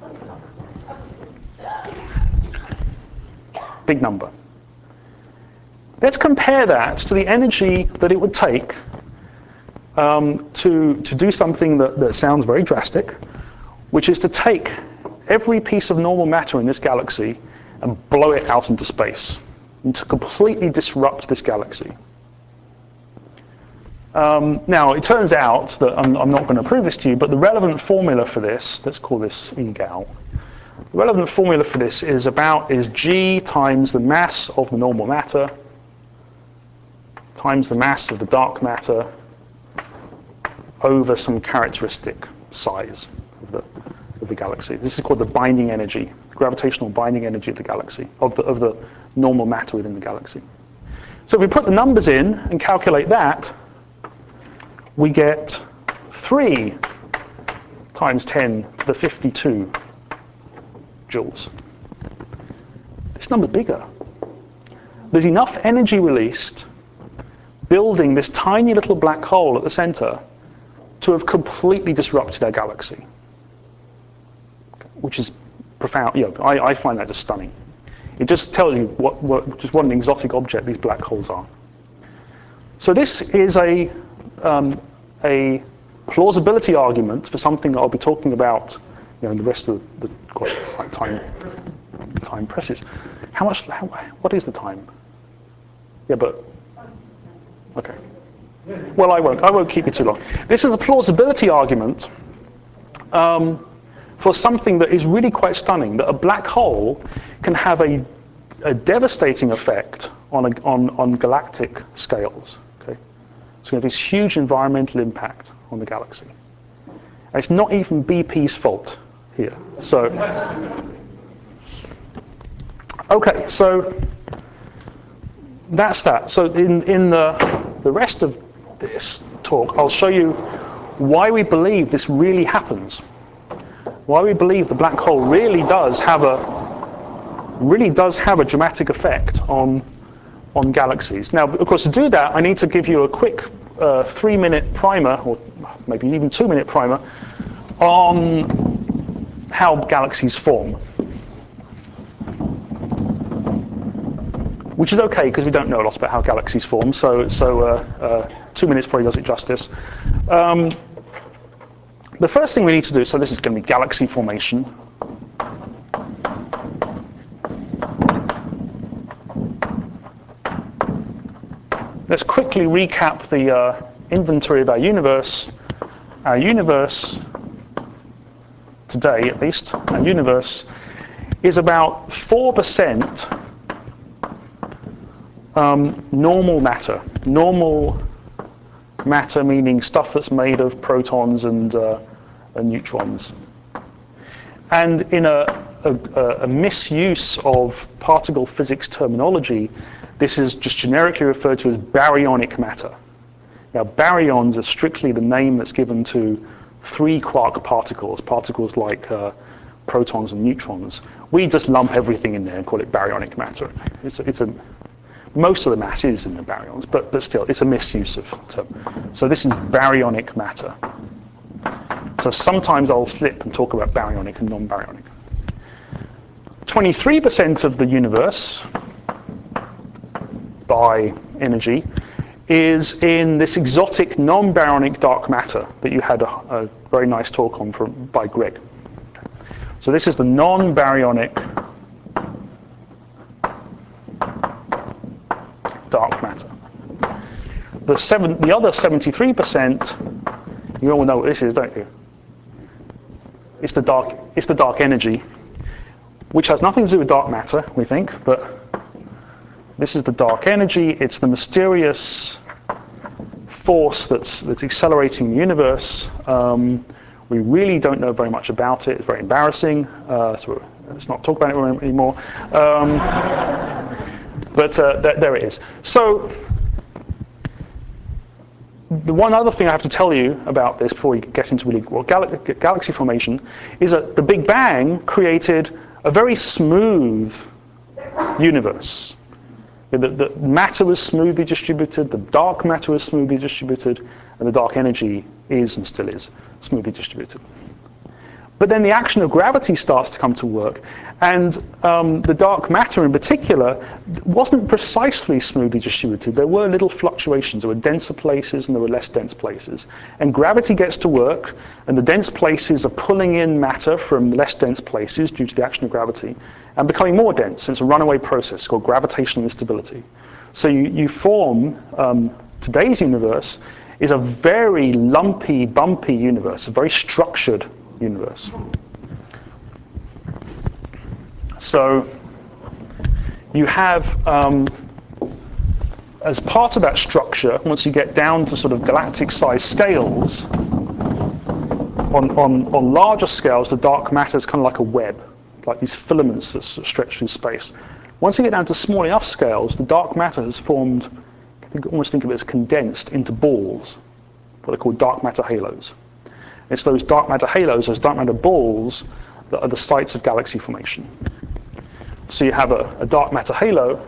Big number. Let's compare that to the energy that it would take um, to, to do something that, that sounds very drastic, which is to take every piece of normal matter in this galaxy and blow it out into space, and to completely disrupt this galaxy. Um, now, it turns out that, I'm, I'm not going to prove this to you, but the relevant formula for this, let's call this E gal, the relevant formula for this is about, is G times the mass of the normal matter times the mass of the dark matter over some characteristic size of the, of the galaxy. This is called the binding energy, the gravitational binding energy of the galaxy, of the, of the normal matter within the galaxy. So if we put the numbers in and calculate that, we get three times ten to the fifty-two joules. This number's bigger. There's enough energy released building this tiny little black hole at the center to have completely disrupted our galaxy, which is profound. You know, I, I find that just stunning. It just tells you what, what, just what an exotic object these black holes are. So this is a, um, a plausibility argument for something that I'll be talking about, you know, in the rest of the, the time, time presses. How much, how, what is the time? Yeah, but, okay. Well, I won't, I won't keep you too long. This is a plausibility argument um, for something that is really quite stunning, that a black hole can have a, a devastating effect on, a, on, on galactic scales. Okay? So you have this huge environmental impact on the galaxy. And it's not even B P's fault here. So, okay, so that's that. So in, in the, the rest of this talk, I'll show you why we believe this really happens. Why we believe the black hole really does have a really does have a dramatic effect on on galaxies. Now, of course, to do that, I need to give you a quick uh, three-minute primer, or maybe even two-minute primer, on how galaxies form. Which is okay, because we don't know a lot about how galaxies form, so, so uh, uh, two minutes probably does it justice. Um, the first thing we need to do, so this is going to be galaxy formation. Let's quickly recap the uh, inventory of our universe. Our universe, today at least, our universe is about four percent um, normal matter. Normal matter meaning stuff that's made of protons and, uh, and neutrons. And in a, a, a misuse of particle physics terminology, this is just generically referred to as baryonic matter. Now, baryons are strictly the name that's given to three quark particles, particles like uh, protons and neutrons. We just lump everything in there and call it baryonic matter. It's a, it's a, most of the mass is in the baryons, but, but still, it's a misuse of term. So this is baryonic matter. So sometimes I'll slip and talk about baryonic and non-baryonic. twenty-three percent of the universe by energy is in this exotic non-baryonic dark matter that you had a, a very nice talk on from, by Greg. So this is the non-baryonic dark matter. The, seven, the other seventy-three percent, you all know what this is, don't you? It's the dark, it's the dark energy, which has nothing to do with dark matter, we think, but this is the dark energy. It's the mysterious force that's, that's accelerating the universe. Um, we really don't know very much about it. It's very embarrassing, uh, so let's not talk about it anymore. Um, but uh, th there it is. So the one other thing I have to tell you about this before we get into really well, gal galaxy formation is that the Big Bang created a very smooth universe. The, the matter was smoothly distributed, the dark matter was smoothly distributed, and the dark energy is and still is smoothly distributed. But then the action of gravity starts to come to work, and um, the dark matter in particular wasn't precisely smoothly distributed. There were little fluctuations. There were denser places and there were less dense places. And gravity gets to work, and the dense places are pulling in matter from less dense places due to the action of gravity, and becoming more dense. It's a runaway process called gravitational instability. So you, you form, um, today's universe is a very lumpy, bumpy universe, a very structured universe. So you have, um, as part of that structure, once you get down to sort of galactic size scales, on, on, on larger scales, the dark matter is kind of like a web, like these filaments that sort of stretch through space. Once you get down to small enough scales, the dark matter has formed, you can almost think of it as condensed into balls, what are called dark matter halos. It's those dark matter halos, those dark matter balls, that are the sites of galaxy formation. So you have a, a dark matter halo,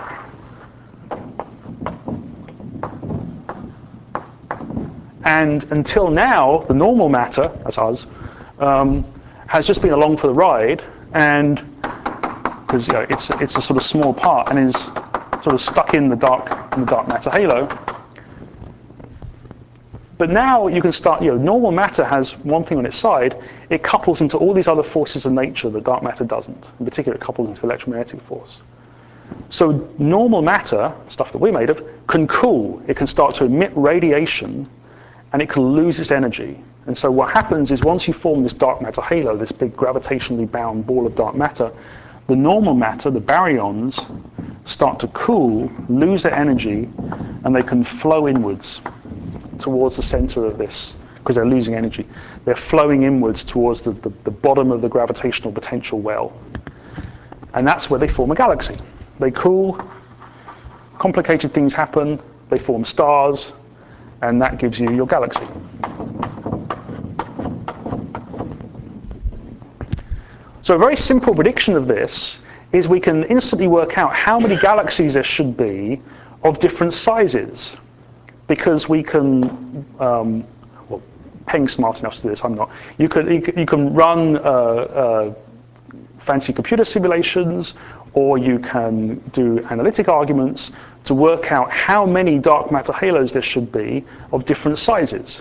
and until now, the normal matter, that's us, um, has just been along for the ride, and because you know, it's it's a sort of small part and is sort of stuck in the dark in the dark matter halo. But now you can start, you know, normal matter has one thing on its side, it couples into all these other forces of nature that dark matter doesn't. In particular, it couples into electromagnetic force. So normal matter, stuff that we're made of, can cool. It can start to emit radiation, and it can lose its energy. And so what happens is once you form this dark matter halo, this big gravitationally bound ball of dark matter, the normal matter, the baryons, start to cool, lose their energy, and they can flow inwards towards the center of this, because they're losing energy. They're flowing inwards towards the, the, the bottom of the gravitational potential well. And that's where they form a galaxy. They cool, complicated things happen, they form stars, and that gives you your galaxy. So a very simple prediction of this is we can instantly work out how many galaxies there should be of different sizes, because we can, um, well, Peng's smart enough to do this, I'm not. You can, you can, you can run uh, uh, fancy computer simulations, or you can do analytic arguments to work out how many dark matter halos there should be of different sizes.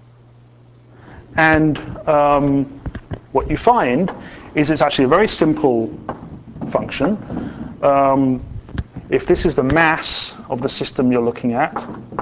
And um, what you find is it's actually a very simple function. Um, if this is the mass of the system you're looking at,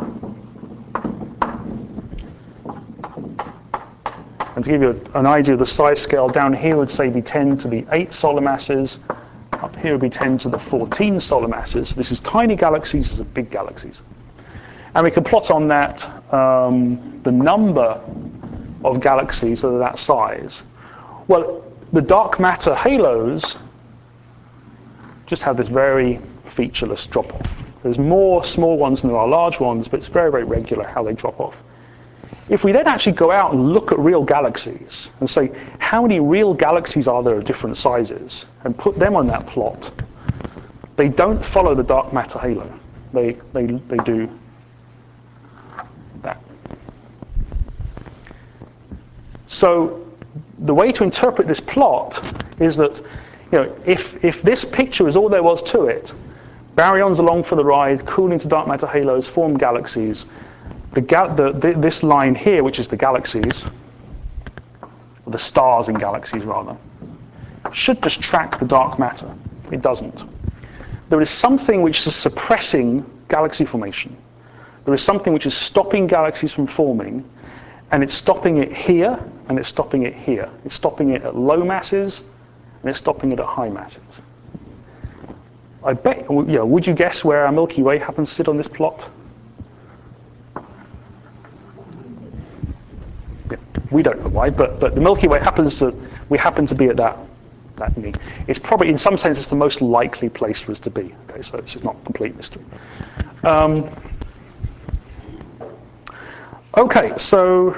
and to give you an idea of the size scale, down here would say be ten to the eight solar masses. Up here would be ten to the fourteen solar masses. This is tiny galaxies, this is big galaxies. And we can plot on that um, the number of galaxies that are that size. Well, the dark matter halos just have this very featureless drop-off. There's more small ones than there are large ones, but it's very, very regular how they drop off. If we then actually go out and look at real galaxies and say, how many real galaxies are there of different sizes, and put them on that plot, they don't follow the dark matter halo. They, they, they do that. So the way to interpret this plot is that, you know, if, if this picture is all there was to it, baryons along for the ride, cool into dark matter halos, form galaxies, The, gal the, the, this line here, which is the galaxies, or the stars in galaxies rather, should just track the dark matter. It doesn't. There is something which is suppressing galaxy formation. There is something which is stopping galaxies from forming, and it's stopping it here, and it's stopping it here. It's stopping it at low masses, and it's stopping it at high masses. I bet, you know, would you guess where our Milky Way happens to sit on this plot? We don't know why, but, but the Milky Way happens to, we happen to be at that, that knee. It's probably, in some sense, it's the most likely place for us to be. Okay, so this is not complete mystery. Um, okay, so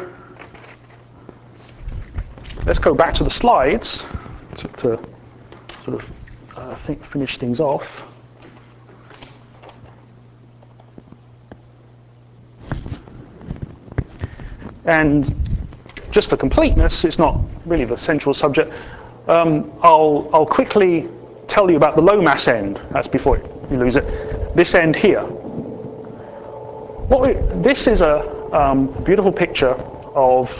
let's go back to the slides to, to sort of uh, think, finish things off. And just for completeness, it's not really the central subject. Um, I'll, I'll quickly tell you about the low mass end. That's before you lose it. This end here. What we, this is a um, beautiful picture of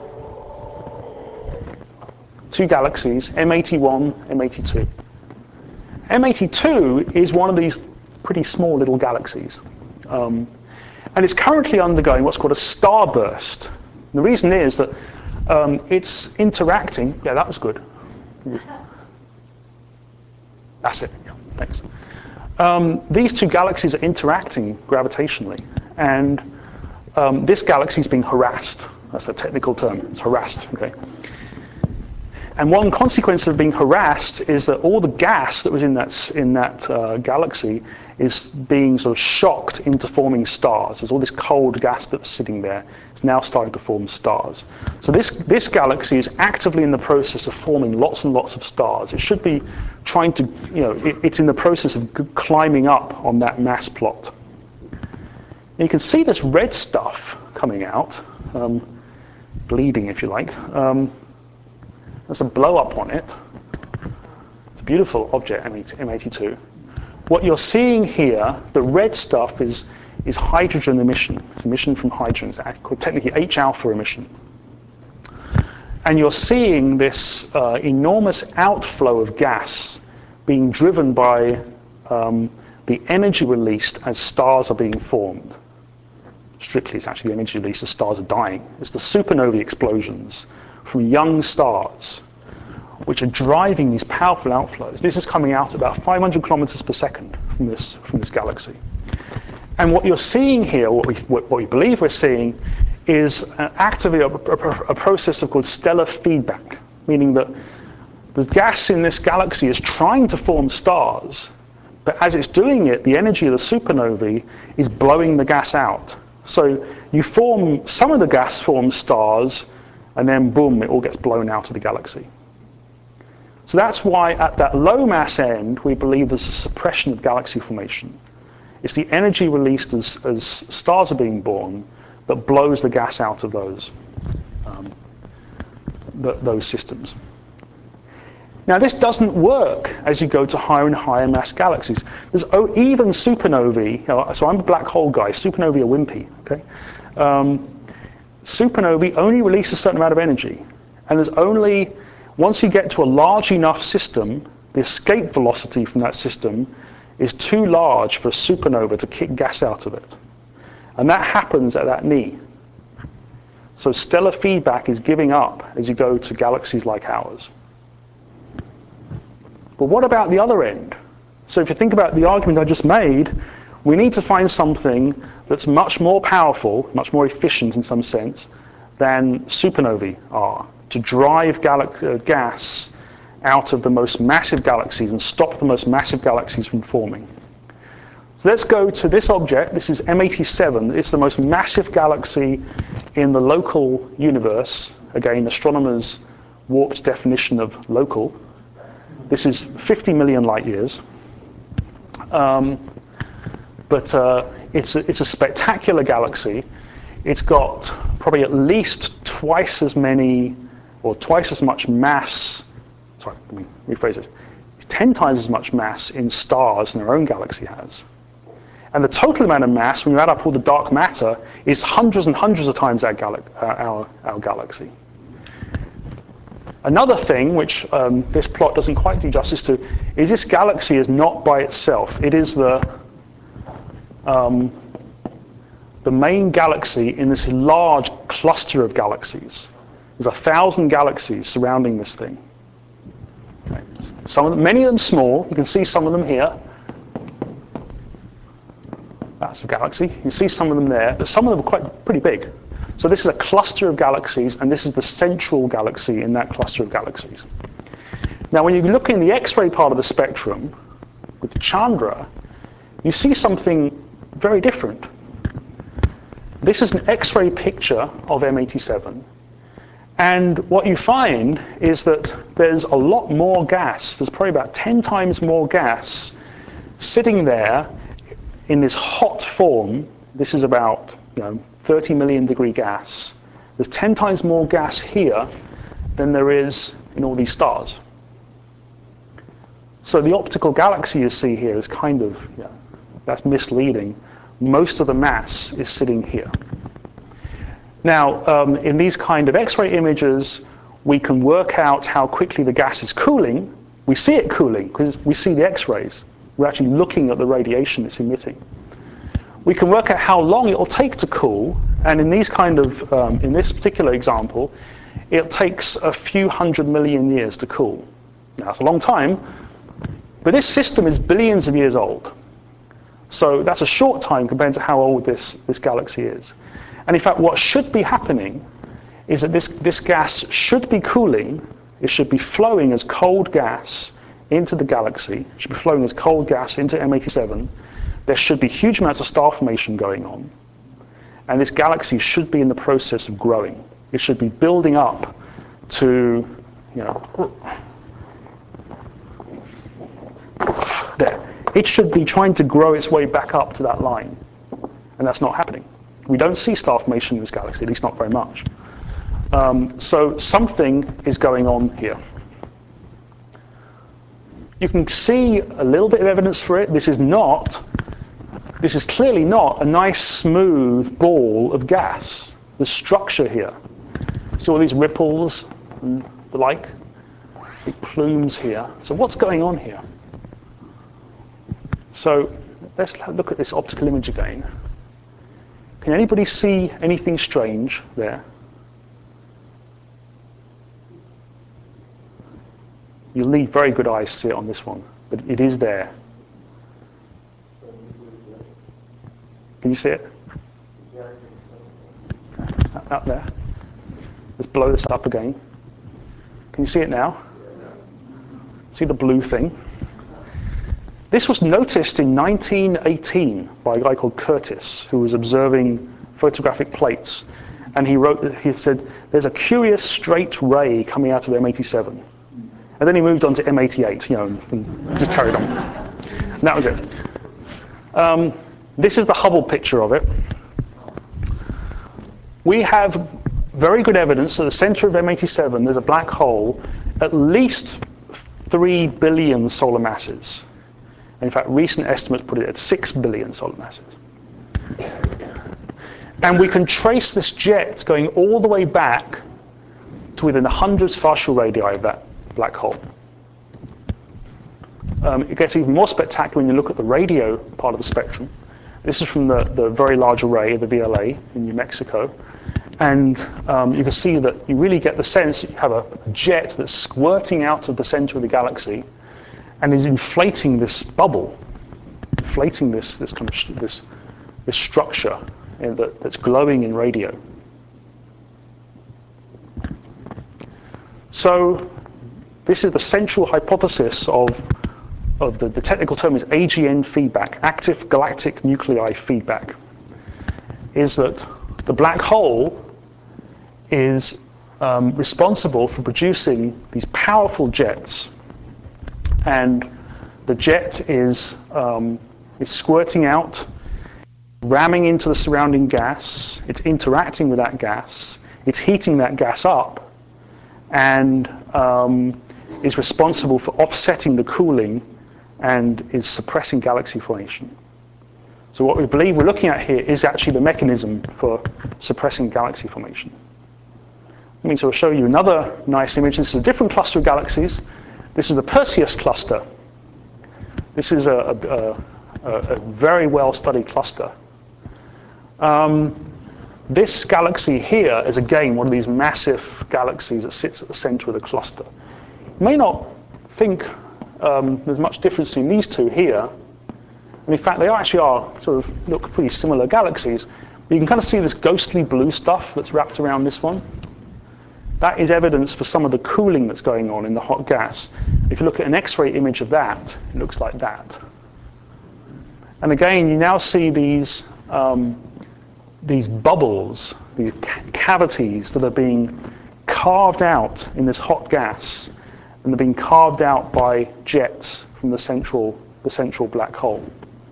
two galaxies, M eighty-one, M eighty-two. M eighty-two is one of these pretty small little galaxies. Um, and it's currently undergoing what's called a starburst. The reason is that um, it's interacting. Yeah, that was good. That's it. Yeah, thanks. Um, these two galaxies are interacting gravitationally, and um, this galaxy is being harassed. That's a technical term. It's harassed. Okay. And one consequence of being harassed is that all the gas that was in that in that uh, galaxy is being sort of shocked into forming stars. There's all this cold gas that's sitting there. It's now starting to form stars. So this, this galaxy is actively in the process of forming lots and lots of stars. It should be trying to, you know, it, it's in the process of climbing up on that mass plot. And you can see this red stuff coming out, um, bleeding if you like. Um, there's a blow up on it. It's a beautiful object, M eighty-two. What you're seeing here, the red stuff is, is hydrogen emission. It's emission from hydrogen. It's called technically H alpha emission. And you're seeing this uh, enormous outflow of gas being driven by um, the energy released as stars are being formed. Strictly, it's actually the energy released as stars are dying. It's the supernovae explosions from young stars, which are driving these powerful outflows. This is coming out at about five hundred kilometers per second from this, from this galaxy. And what you're seeing here, what we, what we believe we're seeing, is uh, actively a, a, a process of called stellar feedback, meaning that the gas in this galaxy is trying to form stars, but as it's doing it, the energy of the supernovae is blowing the gas out. So you form, some of the gas forms stars, and then boom, it all gets blown out of the galaxy. So that's why at that low mass end, we believe there's a suppression of galaxy formation. It's the energy released as, as stars are being born that blows the gas out of those, um, th those systems. Now this doesn't work as you go to higher and higher mass galaxies. There's oh, even supernovae, you know, so I'm a black hole guy, supernovae are wimpy, okay? Um, supernovae only release a certain amount of energy, and there's only, once you get to a large enough system, the escape velocity from that system is too large for a supernova to kick gas out of it. And that happens at that knee. So stellar feedback is giving up as you go to galaxies like ours. But what about the other end? So if you think about the argument I just made, we need to find something that's much more powerful, much more efficient in some sense, than supernovae are, to drive uh, gas out of the most massive galaxies and stop the most massive galaxies from forming. So let's go to this object. This is M eighty-seven. It's the most massive galaxy in the local universe. Again, astronomers' warped definition of local. This is fifty million light years. Um, but uh, it's, a, it's a spectacular galaxy. It's got probably at least twice as many, or twice as much mass, sorry, let me rephrase this, it's ten times as much mass in stars than our own galaxy has. And the total amount of mass, when you add up all the dark matter, is hundreds and hundreds of times our, gal uh, our, our galaxy. Another thing, which um, this plot doesn't quite do justice to, is this galaxy is not by itself. It is the, um, the main galaxy in this large cluster of galaxies. There's a thousand galaxies surrounding this thing. Okay. Some of them, many of them small. You can see some of them here. That's a galaxy. You can see some of them there, but some of them are quite pretty big. So this is a cluster of galaxies, and this is the central galaxy in that cluster of galaxies. Now, when you look in the X-ray part of the spectrum with Chandra, you see something very different. This is an X-ray picture of M eighty-seven. And what you find is that there's a lot more gas. There's probably about ten times more gas sitting there in this hot form. This is about, you know, thirty million degree gas. There's ten times more gas here than there is in all these stars. So the optical galaxy you see here is kind of, you know, that's misleading. Most of the mass is sitting here. Now, um, in these kind of X-ray images, we can work out how quickly the gas is cooling. We see it cooling because we see the X-rays. We're actually looking at the radiation it's emitting. We can work out how long it will take to cool, and in these kind of, um, in this particular example, it takes a few hundred million years to cool. Now, that's a long time, but this system is billions of years old. So that's a short time compared to how old this, this galaxy is. And in fact, what should be happening is that this, this gas should be cooling. It should be flowing as cold gas into the galaxy. It should be flowing as cold gas into M eighty-seven. There should be huge amounts of star formation going on. And this galaxy should be in the process of growing. It should be building up to, you know, there. It should be trying to grow its way back up to that line. And that's not happening. We don't see star formation in this galaxy, at least not very much. Um, so something is going on here. You can see a little bit of evidence for it. This is not, this is clearly not a nice smooth ball of gas. There's structure here. See all these ripples and the like? Big plumes here. So what's going on here? So let's look at this optical image again. Can anybody see anything strange there? You'll need very good eyes to see it on this one, but it is there. Can you see it? Up there. Let's blow this up again. Can you see it now? See the blue thing? This was noticed in nineteen eighteen by a guy called Curtis, who was observing photographic plates. And he wrote, he said, there's a curious straight ray coming out of M eighty-seven. And then he moved on to M eighty-eight, you know, and just carried on. And that was it. Um, this is the Hubble picture of it. We have very good evidence that at the center of M eighty-seven, there's a black hole at least three billion solar masses. In fact, recent estimates put it at six billion solar masses. And we can trace this jet going all the way back to within the hundreds Schwarzschild radii of that black hole. Um, it gets even more spectacular when you look at the radio part of the spectrum. This is from the, the Very Large Array, the V L A in New Mexico. And um, you can see that you really get the sense that you have a jet that's squirting out of the center of the galaxy and is inflating this bubble, inflating this, this, kind of this, this structure that, that's glowing in radio. So this is the central hypothesis of, of the, the technical term is A G N feedback, active galactic nuclei feedback, is that the black hole is um, responsible for producing these powerful jets. And the jet is, um, is squirting out, ramming into the surrounding gas, it's interacting with that gas, it's heating that gas up, and um, is responsible for offsetting the cooling and is suppressing galaxy formation. So what we believe we're looking at here is actually the mechanism for suppressing galaxy formation. Let me sort of show you another nice image. This is a different cluster of galaxies. This is the Perseus cluster. This is a, a, a, a very well-studied cluster. Um, this galaxy here is, again, one of these massive galaxies that sits at the center of the cluster. You may not think um, there's much difference between these two here. And in fact, they actually are sort of look pretty similar galaxies. But you can kind of see this ghostly blue stuff that's wrapped around this one. That is evidence for some of the cooling that's going on in the hot gas. If you look at an X-ray image of that, it looks like that. And again, you now see these, um, these bubbles, these ca cavities that are being carved out in this hot gas, and they're being carved out by jets from the central, the central black hole.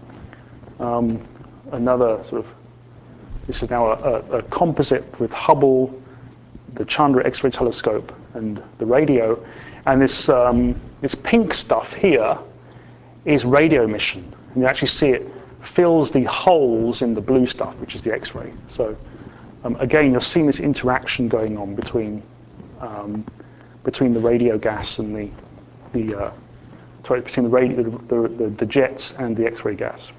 Um, another sort of, this is now a, a, a composite with Hubble, the Chandra X-ray telescope, and the radio. And this, um, this pink stuff here is radio emission. And you actually see it fills the holes in the blue stuff, which is the X-ray. So um, again, you're seeing this interaction going on between, um, between the radio gas and the, the uh, sorry, between the, radio, the, the, the jets and the X-ray gas.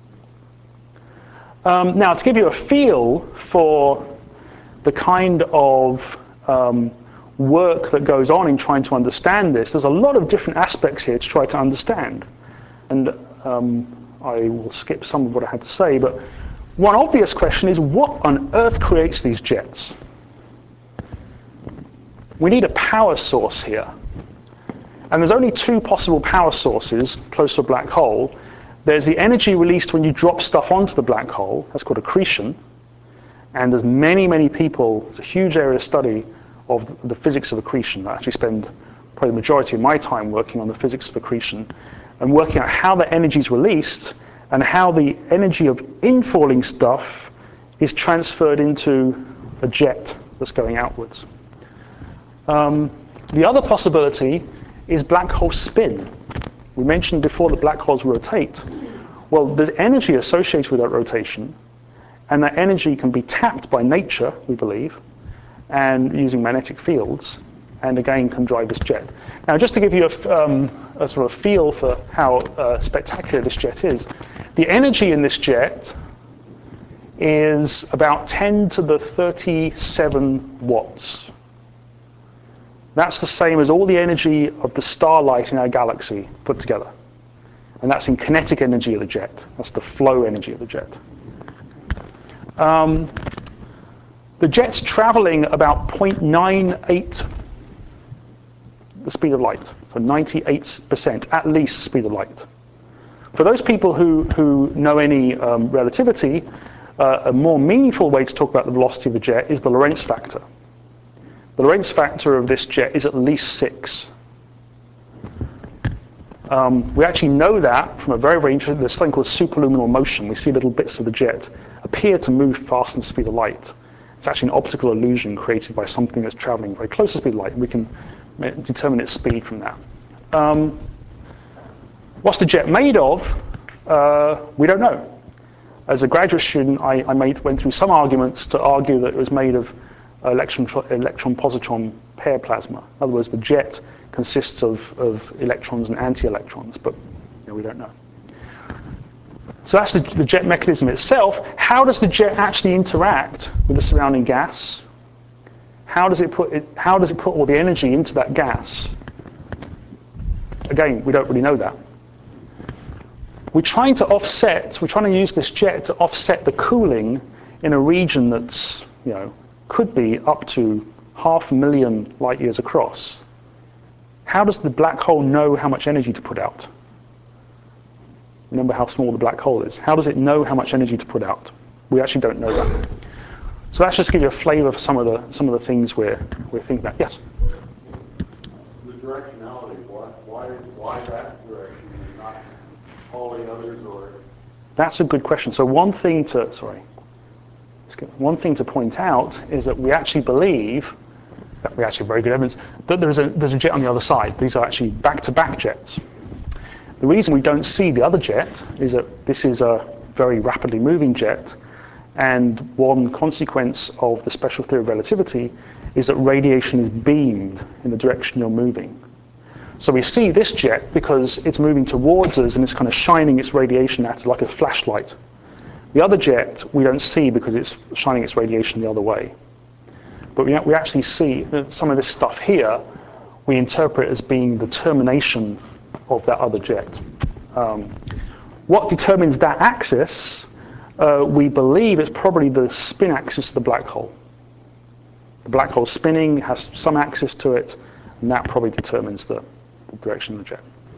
Um, now, to give you a feel for the kind of um, work that goes on in trying to understand this, there's a lot of different aspects here to try to understand. And um, I will skip some of what I had to say, but one obvious question is, what on earth creates these jets? We need a power source here. And there's only two possible power sources close to a black hole. There's the energy released when you drop stuff onto the black hole. That's called accretion. And there's many, many people, it's a huge area of study of the physics of accretion. I actually spend probably the majority of my time working on the physics of accretion and working out how the energy is released and how the energy of infalling stuff is transferred into a jet that's going outwards. Um, the other possibility is black hole spin. We mentioned before that black holes rotate. Well, there's energy associated with that rotation, and that energy can be tapped by nature, we believe, and using magnetic fields. and again can drive this jet. Now, just to give you a, um, a sort of feel for how uh, spectacular this jet is, the energy in this jet is about ten to the thirty-seven watts. That's the same as all the energy of the starlight in our galaxy put together. And that's in kinetic energy of the jet. That's the flow energy of the jet. Um, the jet's traveling about zero point nine eight the speed of light, so ninety-eight percent at least speed of light. For those people who, who know any um, relativity, uh, a more meaningful way to talk about the velocity of the jet is the Lorentz factor. The Lorentz factor of this jet is at least six. Um, we actually know that from a very, very interesting, there's something called superluminal motion. We see little bits of the jet appear to move faster than the speed of light. It's actually an optical illusion created by something that's traveling very close to the speed of light. We can determine its speed from that. Um, what's the jet made of? Uh, we don't know. As a graduate student, I, I made, went through some arguments to argue that it was made of electron, electron-positron pair plasma. In other words, the jet consists of, of electrons and anti-electrons, but you know, we don't know. So that's the, the jet mechanism itself. How does the jet actually interact with the surrounding gas? How does it put it, how does it put all the energy into that gas? Again, we don't really know that. We're trying to offset, we're trying to use this jet to offset the cooling in a region that's, you know, could be up to half a million light years across. How does the black hole know how much energy to put out? Remember how small the black hole is. How does it know how much energy to put out? We actually don't know that. So that's just to give you a flavor for some of the some of the things we're we're thinking about. Yes. The directionality. Why why why that direction and not all the others? Or That's a good question. So one thing to sorry, one thing to point out is that we actually believe that we actually have very good evidence that there's a there's a jet on the other side. These are actually back-to-back jets. The reason we don't see the other jet is that this is a very rapidly moving jet, and one consequence of the special theory of relativity is that radiation is beamed in the direction you're moving. So we see this jet because it's moving towards us and it's kind of shining its radiation at us like a flashlight. The other jet we don't see because it's shining its radiation the other way. But we, we actually see that some of this stuff here we interpret as being the termination of that other jet. Um, what determines that axis, uh, we believe it's probably the spin axis of the black hole. The black hole spinning has some axis to it, and that probably determines the, the direction of the jet.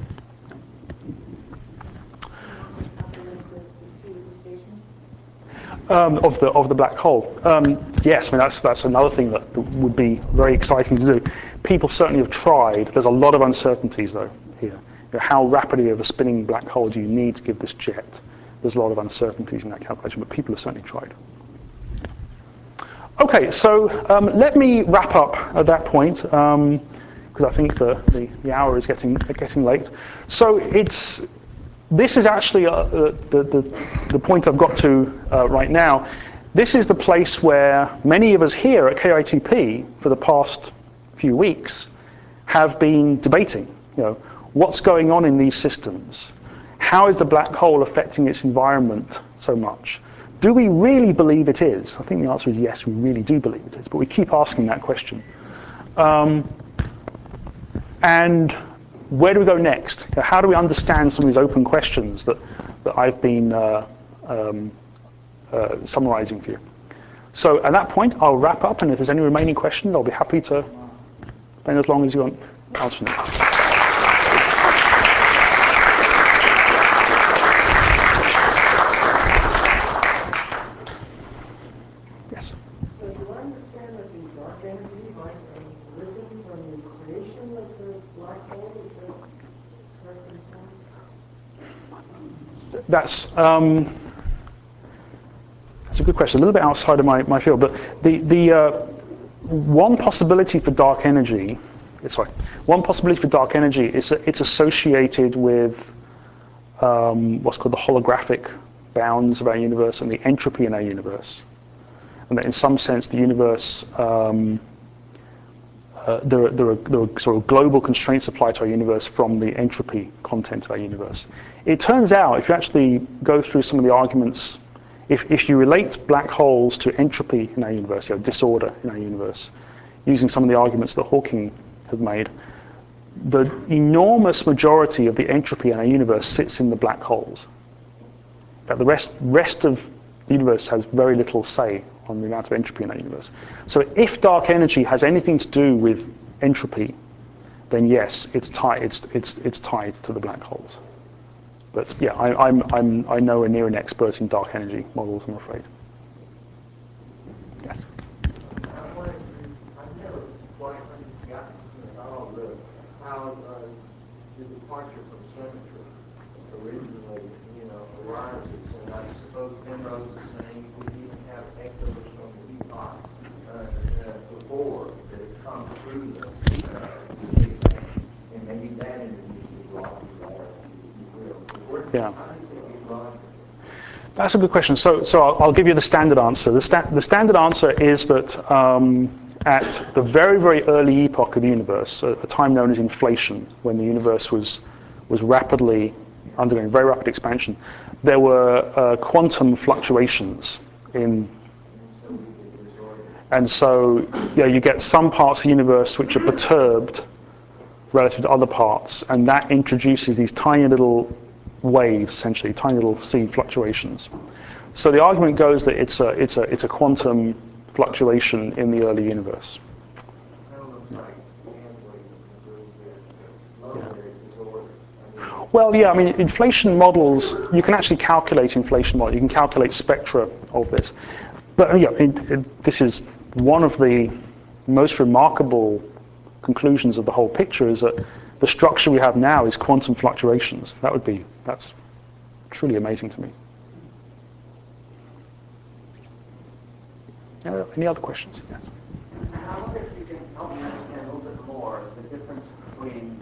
Um, of the of the black hole, um, yes. I mean that's that's another thing that would be very exciting to do. People certainly have tried. There's a lot of uncertainties though here. You know, how rapidly of a spinning black hole do you need to give this jet? There's a lot of uncertainties in that calculation, but people have certainly tried. Okay, so um, let me wrap up at that point because um, I think the, the the hour is getting getting late. So it's. This is actually uh, the, the, the point I've got to uh, right now. This is the place where many of us here at K I T P for the past few weeks have been debating. You know, what's going on in these systems? How is the black hole affecting its environment so much? Do we really believe it is? I think the answer is yes, we really do believe it is, but we keep asking that question. Um, and where do we go next? How do we understand some of these open questions that, that I've been uh, um, uh, summarizing for you? So at that point, I'll wrap up, and if there's any remaining questions, I'll be happy to spend as long as you want answering them. Yes? So do I understand that the dark energy might have risen from the creation of the black hole? That's um, that's a good question. A little bit outside of my, my field, but the the uh, one possibility for dark energy, sorry, one possibility for dark energy is that it's associated with um, what's called the holographic bounds of our universe and the entropy in our universe, and that in some sense the universe um, uh, there, are, there, are, there are sort of global constraints applied to our universe from the entropy content of our universe. It turns out, if you actually go through some of the arguments, if, if you relate black holes to entropy in our universe, you know, disorder in our universe, using some of the arguments that Hawking have made, the enormous majority of the entropy in our universe sits in the black holes. That the rest, rest of the universe has very little say on the amount of entropy in that universe. So if dark energy has anything to do with entropy, then yes, it's tied, it's, it's, it's tied to the black holes. But yeah, I, I'm, I'm, I'm nowhere near an expert in dark energy models, I'm afraid. Yes? I wanted to, I've never quite gotten to all the, how uh, the departure from symmetry originally, you know, arises. And I suppose Penrose is saying we even have echoes from the epoch uh, uh, before that have come through the, uh, the Big Bang. And maybe that introduces logic there, if you will. But where, Yeah. how does it get logic? That's a good question. So, so I'll, I'll give you the standard answer. The, sta the standard answer is that um, at the very, very early epoch of the universe, a, a time known as inflation, when the universe was, was rapidly undergoing very rapid expansion, there were uh, quantum fluctuations in, and so you know, you get some parts of the universe which are perturbed relative to other parts, and that introduces these tiny little waves, essentially tiny little C fluctuations. So the argument goes that it's a it's a it's a quantum fluctuation in the early universe. Well, yeah, I mean, inflation models, you can actually calculate inflation models. You can calculate spectra of this. But yeah, it, it, this is one of the most remarkable conclusions of the whole picture, is that the structure we have now is quantum fluctuations. That would be, that's truly amazing to me. Uh, any other questions? Yes. I wonder if you can help me understand a little bit more the difference between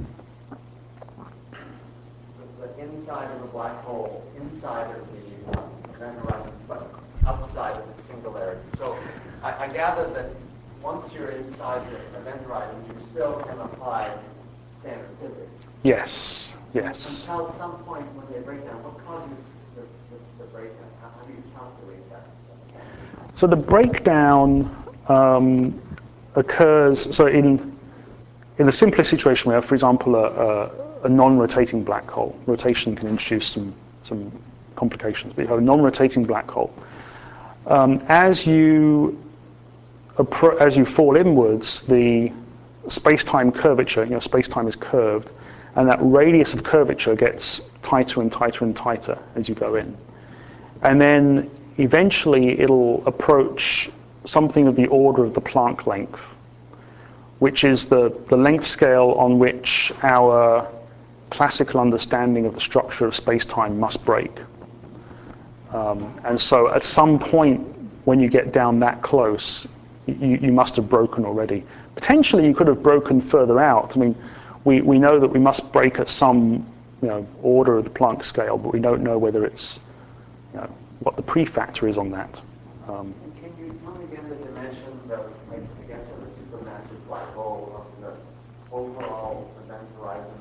the inside of the black hole, inside of the uh, event horizon, but outside of the singularity. So I, I gather that once you're inside the event horizon, you still can apply standard physics. Yes, yes. Until some point when they break down, what causes the, the, the breakdown? How, how do you calculate that? So the breakdown um, occurs, so in, in the simplest situation we have, for example, a, a, a non-rotating black hole. Rotation can introduce some, some complications, but you have a non-rotating black hole. Um, as you as you fall inwards, the space-time curvature, you know, space-time is curved, and that radius of curvature gets tighter and tighter and tighter as you go in. And then eventually it'll approach something of the order of the Planck length, which is the, the length scale on which our classical understanding of the structure of space-time must break. Um, and so at some point when you get down that close, you, you must have broken already. Potentially you could have broken further out. I mean, we, we know that we must break at some you know, order of the Planck scale, but we don't know whether it's, you know, what the prefactor is on that. Um, and can you tell me again the dimensions of, like, I guess, of a supermassive black hole of the overall event horizon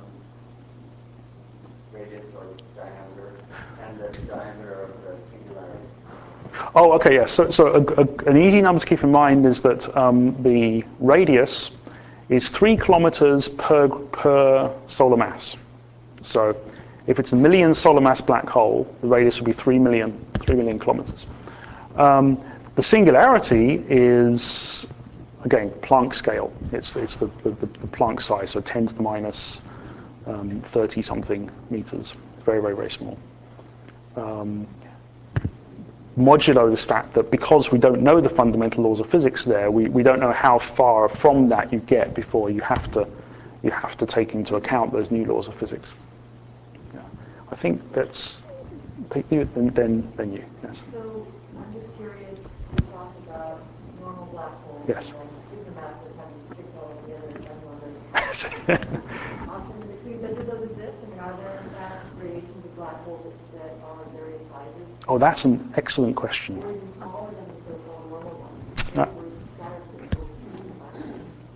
radius or diameter, and the diameter of the singularity? Oh, okay, yes. So, so a, a, an easy number to keep in mind is that um, the radius is three kilometers per, per solar mass. So if it's a million solar mass black hole, the radius would be three million, three million kilometers. Um, the singularity is, again, Planck scale. It's, it's the, the, the Planck size, so ten to the minus um, thirty something meters. Very, very, very small. Um, modulo this fact that because we don't know the fundamental laws of physics there, we, we don't know how far from that you get before you have to you have to take into account those new laws of physics. Yeah. I think that's then then, then you, yes. So I'm just curious, you talked about normal black holes Yes. and then supermassive having kicked all together depending on the option in between. But do those exist? I mean, are there in fact radiations of black holes that are various sizes? Oh, that's an excellent question. Or even smaller than the so-called normal ones? Uh, Or scattered crystals in the environment?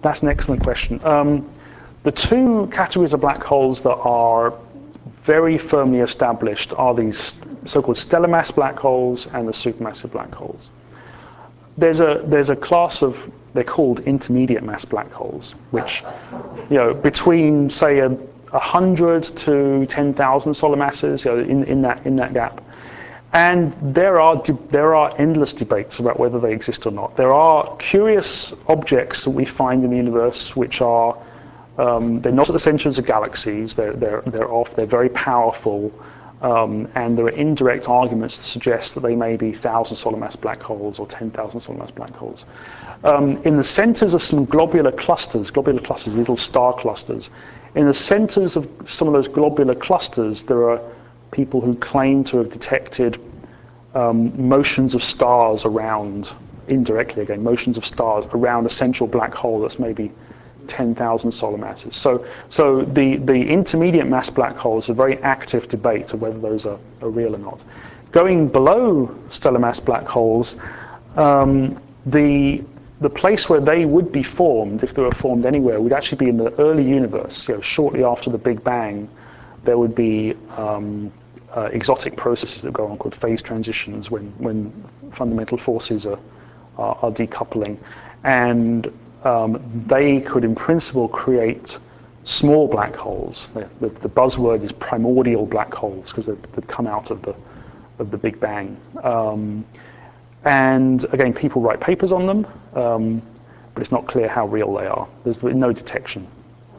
that's an excellent question. Um, the two categories of black holes that are very firmly established are these so-called stellar mass black holes and the supermassive black holes. There's a there's a class of, they're called intermediate mass black holes, which, you know, between say a, a hundred to ten thousand solar masses, you know, in in that in that gap. And there are there are endless debates about whether they exist or not. There are curious objects that we find in the universe which are um, they're not at the centers of galaxies. They're they're they're off. They're very powerful, um, and there are indirect arguments to suggest that they may be thousand solar mass black holes or ten thousand solar mass black holes. Um, in the centers of some globular clusters, globular clusters, little star clusters. In the centers of some of those globular clusters, there are people who claim to have detected um, motions of stars around, indirectly again, motions of stars around a central black hole that's maybe ten thousand solar masses. So, so the, the intermediate mass black holes is a very active debate of whether those are, are real or not. Going below stellar mass black holes, um, the the place where they would be formed, if they were formed anywhere, would actually be in the early universe. You know, shortly after the Big Bang, there would be um, uh, exotic processes that go on called phase transitions when, when fundamental forces are, are, are decoupling. And um, they could, in principle, create small black holes. The, the, the buzzword is primordial black holes because they've, they've come out of the, of the Big Bang. Um, and again, people write papers on them, um, but it's not clear how real they are. There's no detection.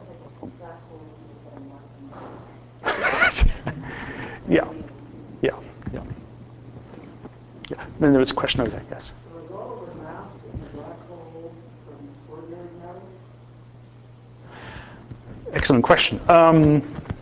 Yeah, yeah, yeah. Yeah. Then there was a question over there, yes. So is all of the mass in the black hole from ordinary matter? Excellent question. Um,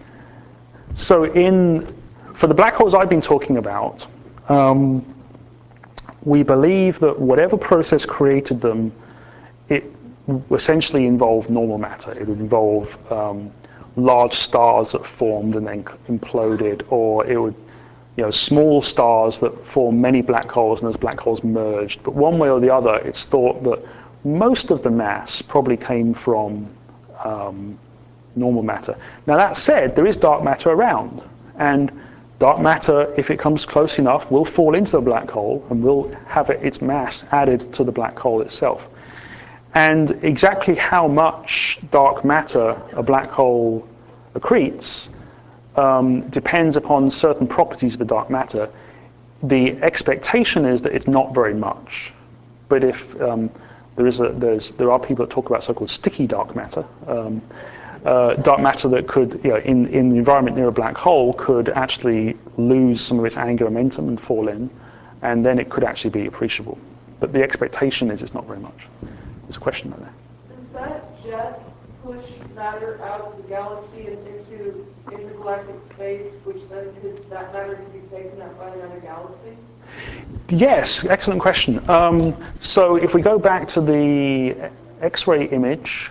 so in, for the black holes I've been talking about, um, we believe that whatever process created them, it essentially involved normal matter. It would involve um, large stars that formed and then imploded, or it would, you know, small stars that form many black holes and those black holes merged. But one way or the other, it's thought that most of the mass probably came from um, normal matter. Now that said, there is dark matter around, and dark matter, if it comes close enough, will fall into the black hole and will have it, its mass added to the black hole itself. And exactly how much dark matter a black hole accretes um, depends upon certain properties of the dark matter. The expectation is that it's not very much, but if um, there is a, there's, there are people that talk about so-called sticky dark matter, um, uh, dark matter that could, you know, in, in the environment near a black hole, could actually lose some of its angular momentum and fall in, and then it could actually be appreciable. But the expectation is it's not very much. There's a question right there. Does that jet push matter out of the galaxy and into intergalactic space, which then could, that matter could be taken up by another galaxy? Yes, excellent question. Um, so if we go back to the X-ray image,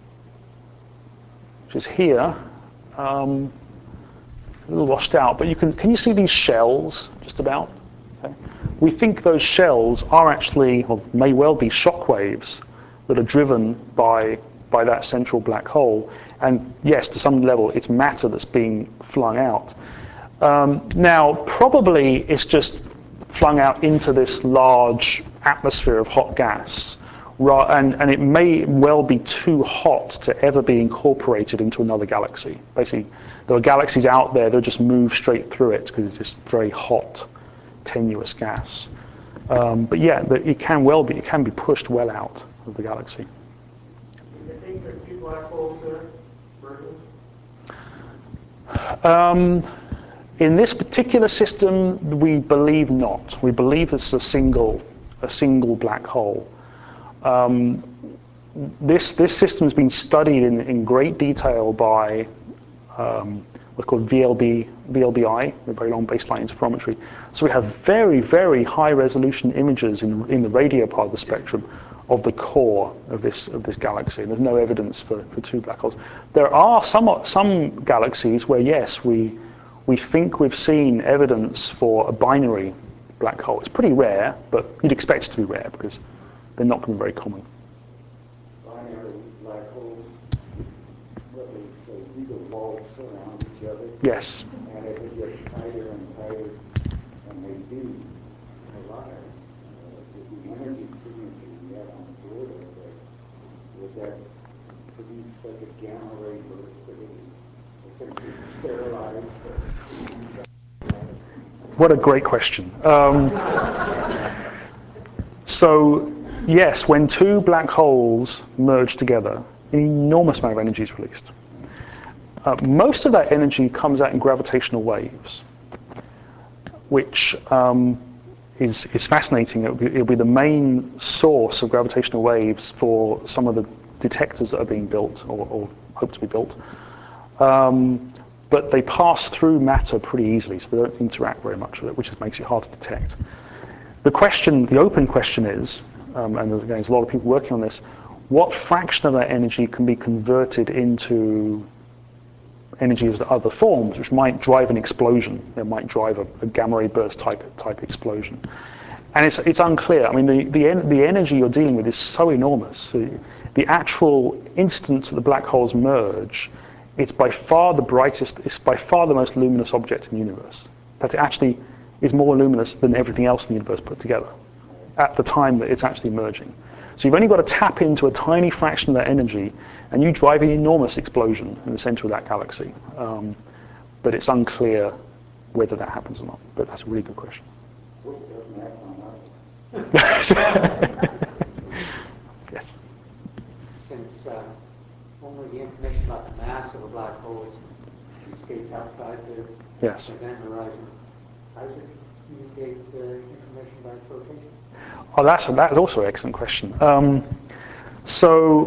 which is here, um, it's a little washed out, but you can, can you see these shells just about? Okay. We think those shells are actually, or may well be, shock waves that are driven by, by that central black hole. And yes, to some level, it's matter that's being flung out. Um, now, probably it's just flung out into this large atmosphere of hot gas. And, and it may well be too hot to ever be incorporated into another galaxy. Basically, there are galaxies out there that just move straight through it because it's this very hot, tenuous gas. Um, but yeah, it can well be, it can be pushed well out of the galaxy. Do you think there are two black holes there? Um, in this particular system, we believe not. We believe it's a single, a single black hole. Um, this this system has been studied in, in great detail by um, what's called V L B, V L B I, the Very Long Baseline Interferometry. So we have very, very high resolution images in, in the radio part of the spectrum of the core of this of this galaxy. And there's no evidence for, for two black holes. There are some some galaxies where yes, we we think we've seen evidence for a binary black hole. It's pretty rare, but you'd expect it to be rare because they're not going to be very common. Binary, Yes. And if it gets tighter and tighter, and they do collide, uh, with the energy signature you have on the board over there, would that produce such a gamma ray burst that it would essentially sterilize the... What a great question. Um, so, yes, when two black holes merge together, an enormous amount of energy is released. Uh, most of that energy comes out in gravitational waves, which um, is, is fascinating. It'll be, it'll be the main source of gravitational waves for some of the detectors that are being built or, or hope to be built. Um, but they pass through matter pretty easily, so they don't interact very much with it, which just makes it hard to detect. The question, the open question is, um, and there's, again, there's a lot of people working on this, what fraction of that energy can be converted into energy of other forms, which might drive an explosion. It might drive a, a gamma ray burst type type explosion. And it's it's unclear. I mean, the the, en the energy you're dealing with is so enormous. The, the actual instant that the black holes merge, it's by far the brightest. It's by far the most luminous object in the universe. That it actually is more luminous than everything else in the universe put together at the time that it's actually merging. So you've only got to tap into a tiny fraction of that energy, and you drive an enormous explosion in the center of that galaxy. Um, but it's unclear whether that happens or not. But that's a really good question. Yes. Since uh, only the information about the mass of a black hole is escaped outside the Yes. event horizon, how does it communicate uh, information about its rotation? Oh, that's, that's also an excellent question. Um, so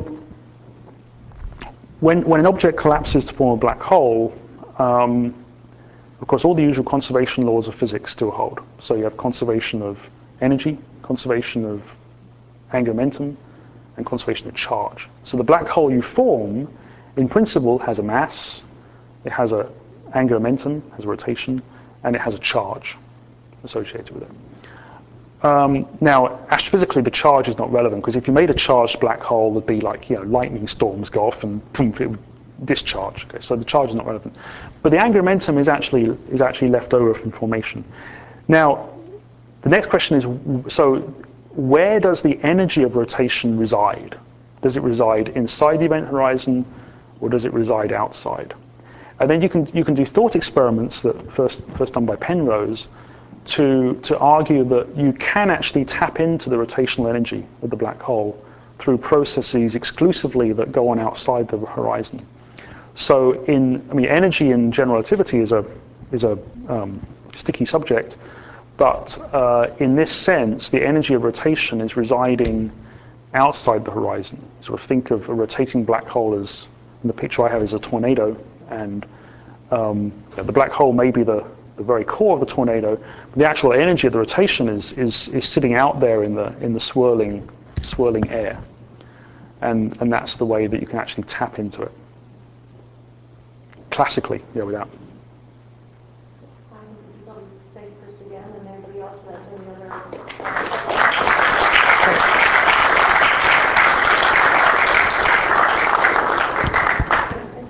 when, when an object collapses to form a black hole, um, of course, all the usual conservation laws of physics still hold. So you have conservation of energy, conservation of angular momentum, and conservation of charge. So the black hole you form, in principle, has a mass, it has an angular momentum, has a rotation, and it has a charge associated with it. Um, now, astrophysically, the charge is not relevant, because if you made a charged black hole, there'd be like, you know, lightning storms go off and poof, it would discharge. Okay, so the charge is not relevant. But the angular momentum is actually is actually left over from formation. Now, the next question is, so where does the energy of rotation reside? Does it reside inside the event horizon, or does it reside outside? And then you can you can do thought experiments that first first done by Penrose, to, to argue that you can actually tap into the rotational energy of the black hole through processes exclusively that go on outside the horizon. So in, I mean, energy in general relativity is a, is a um, sticky subject, but uh, in this sense, the energy of rotation is residing outside the horizon. Sort of think of a rotating black hole as, in the picture I have, is a tornado, and um, the black hole may be the the very core of the tornado, but the actual energy of the rotation is is is sitting out there in the in the swirling swirling air, and and that's the way that you can actually tap into it classically, yeah, without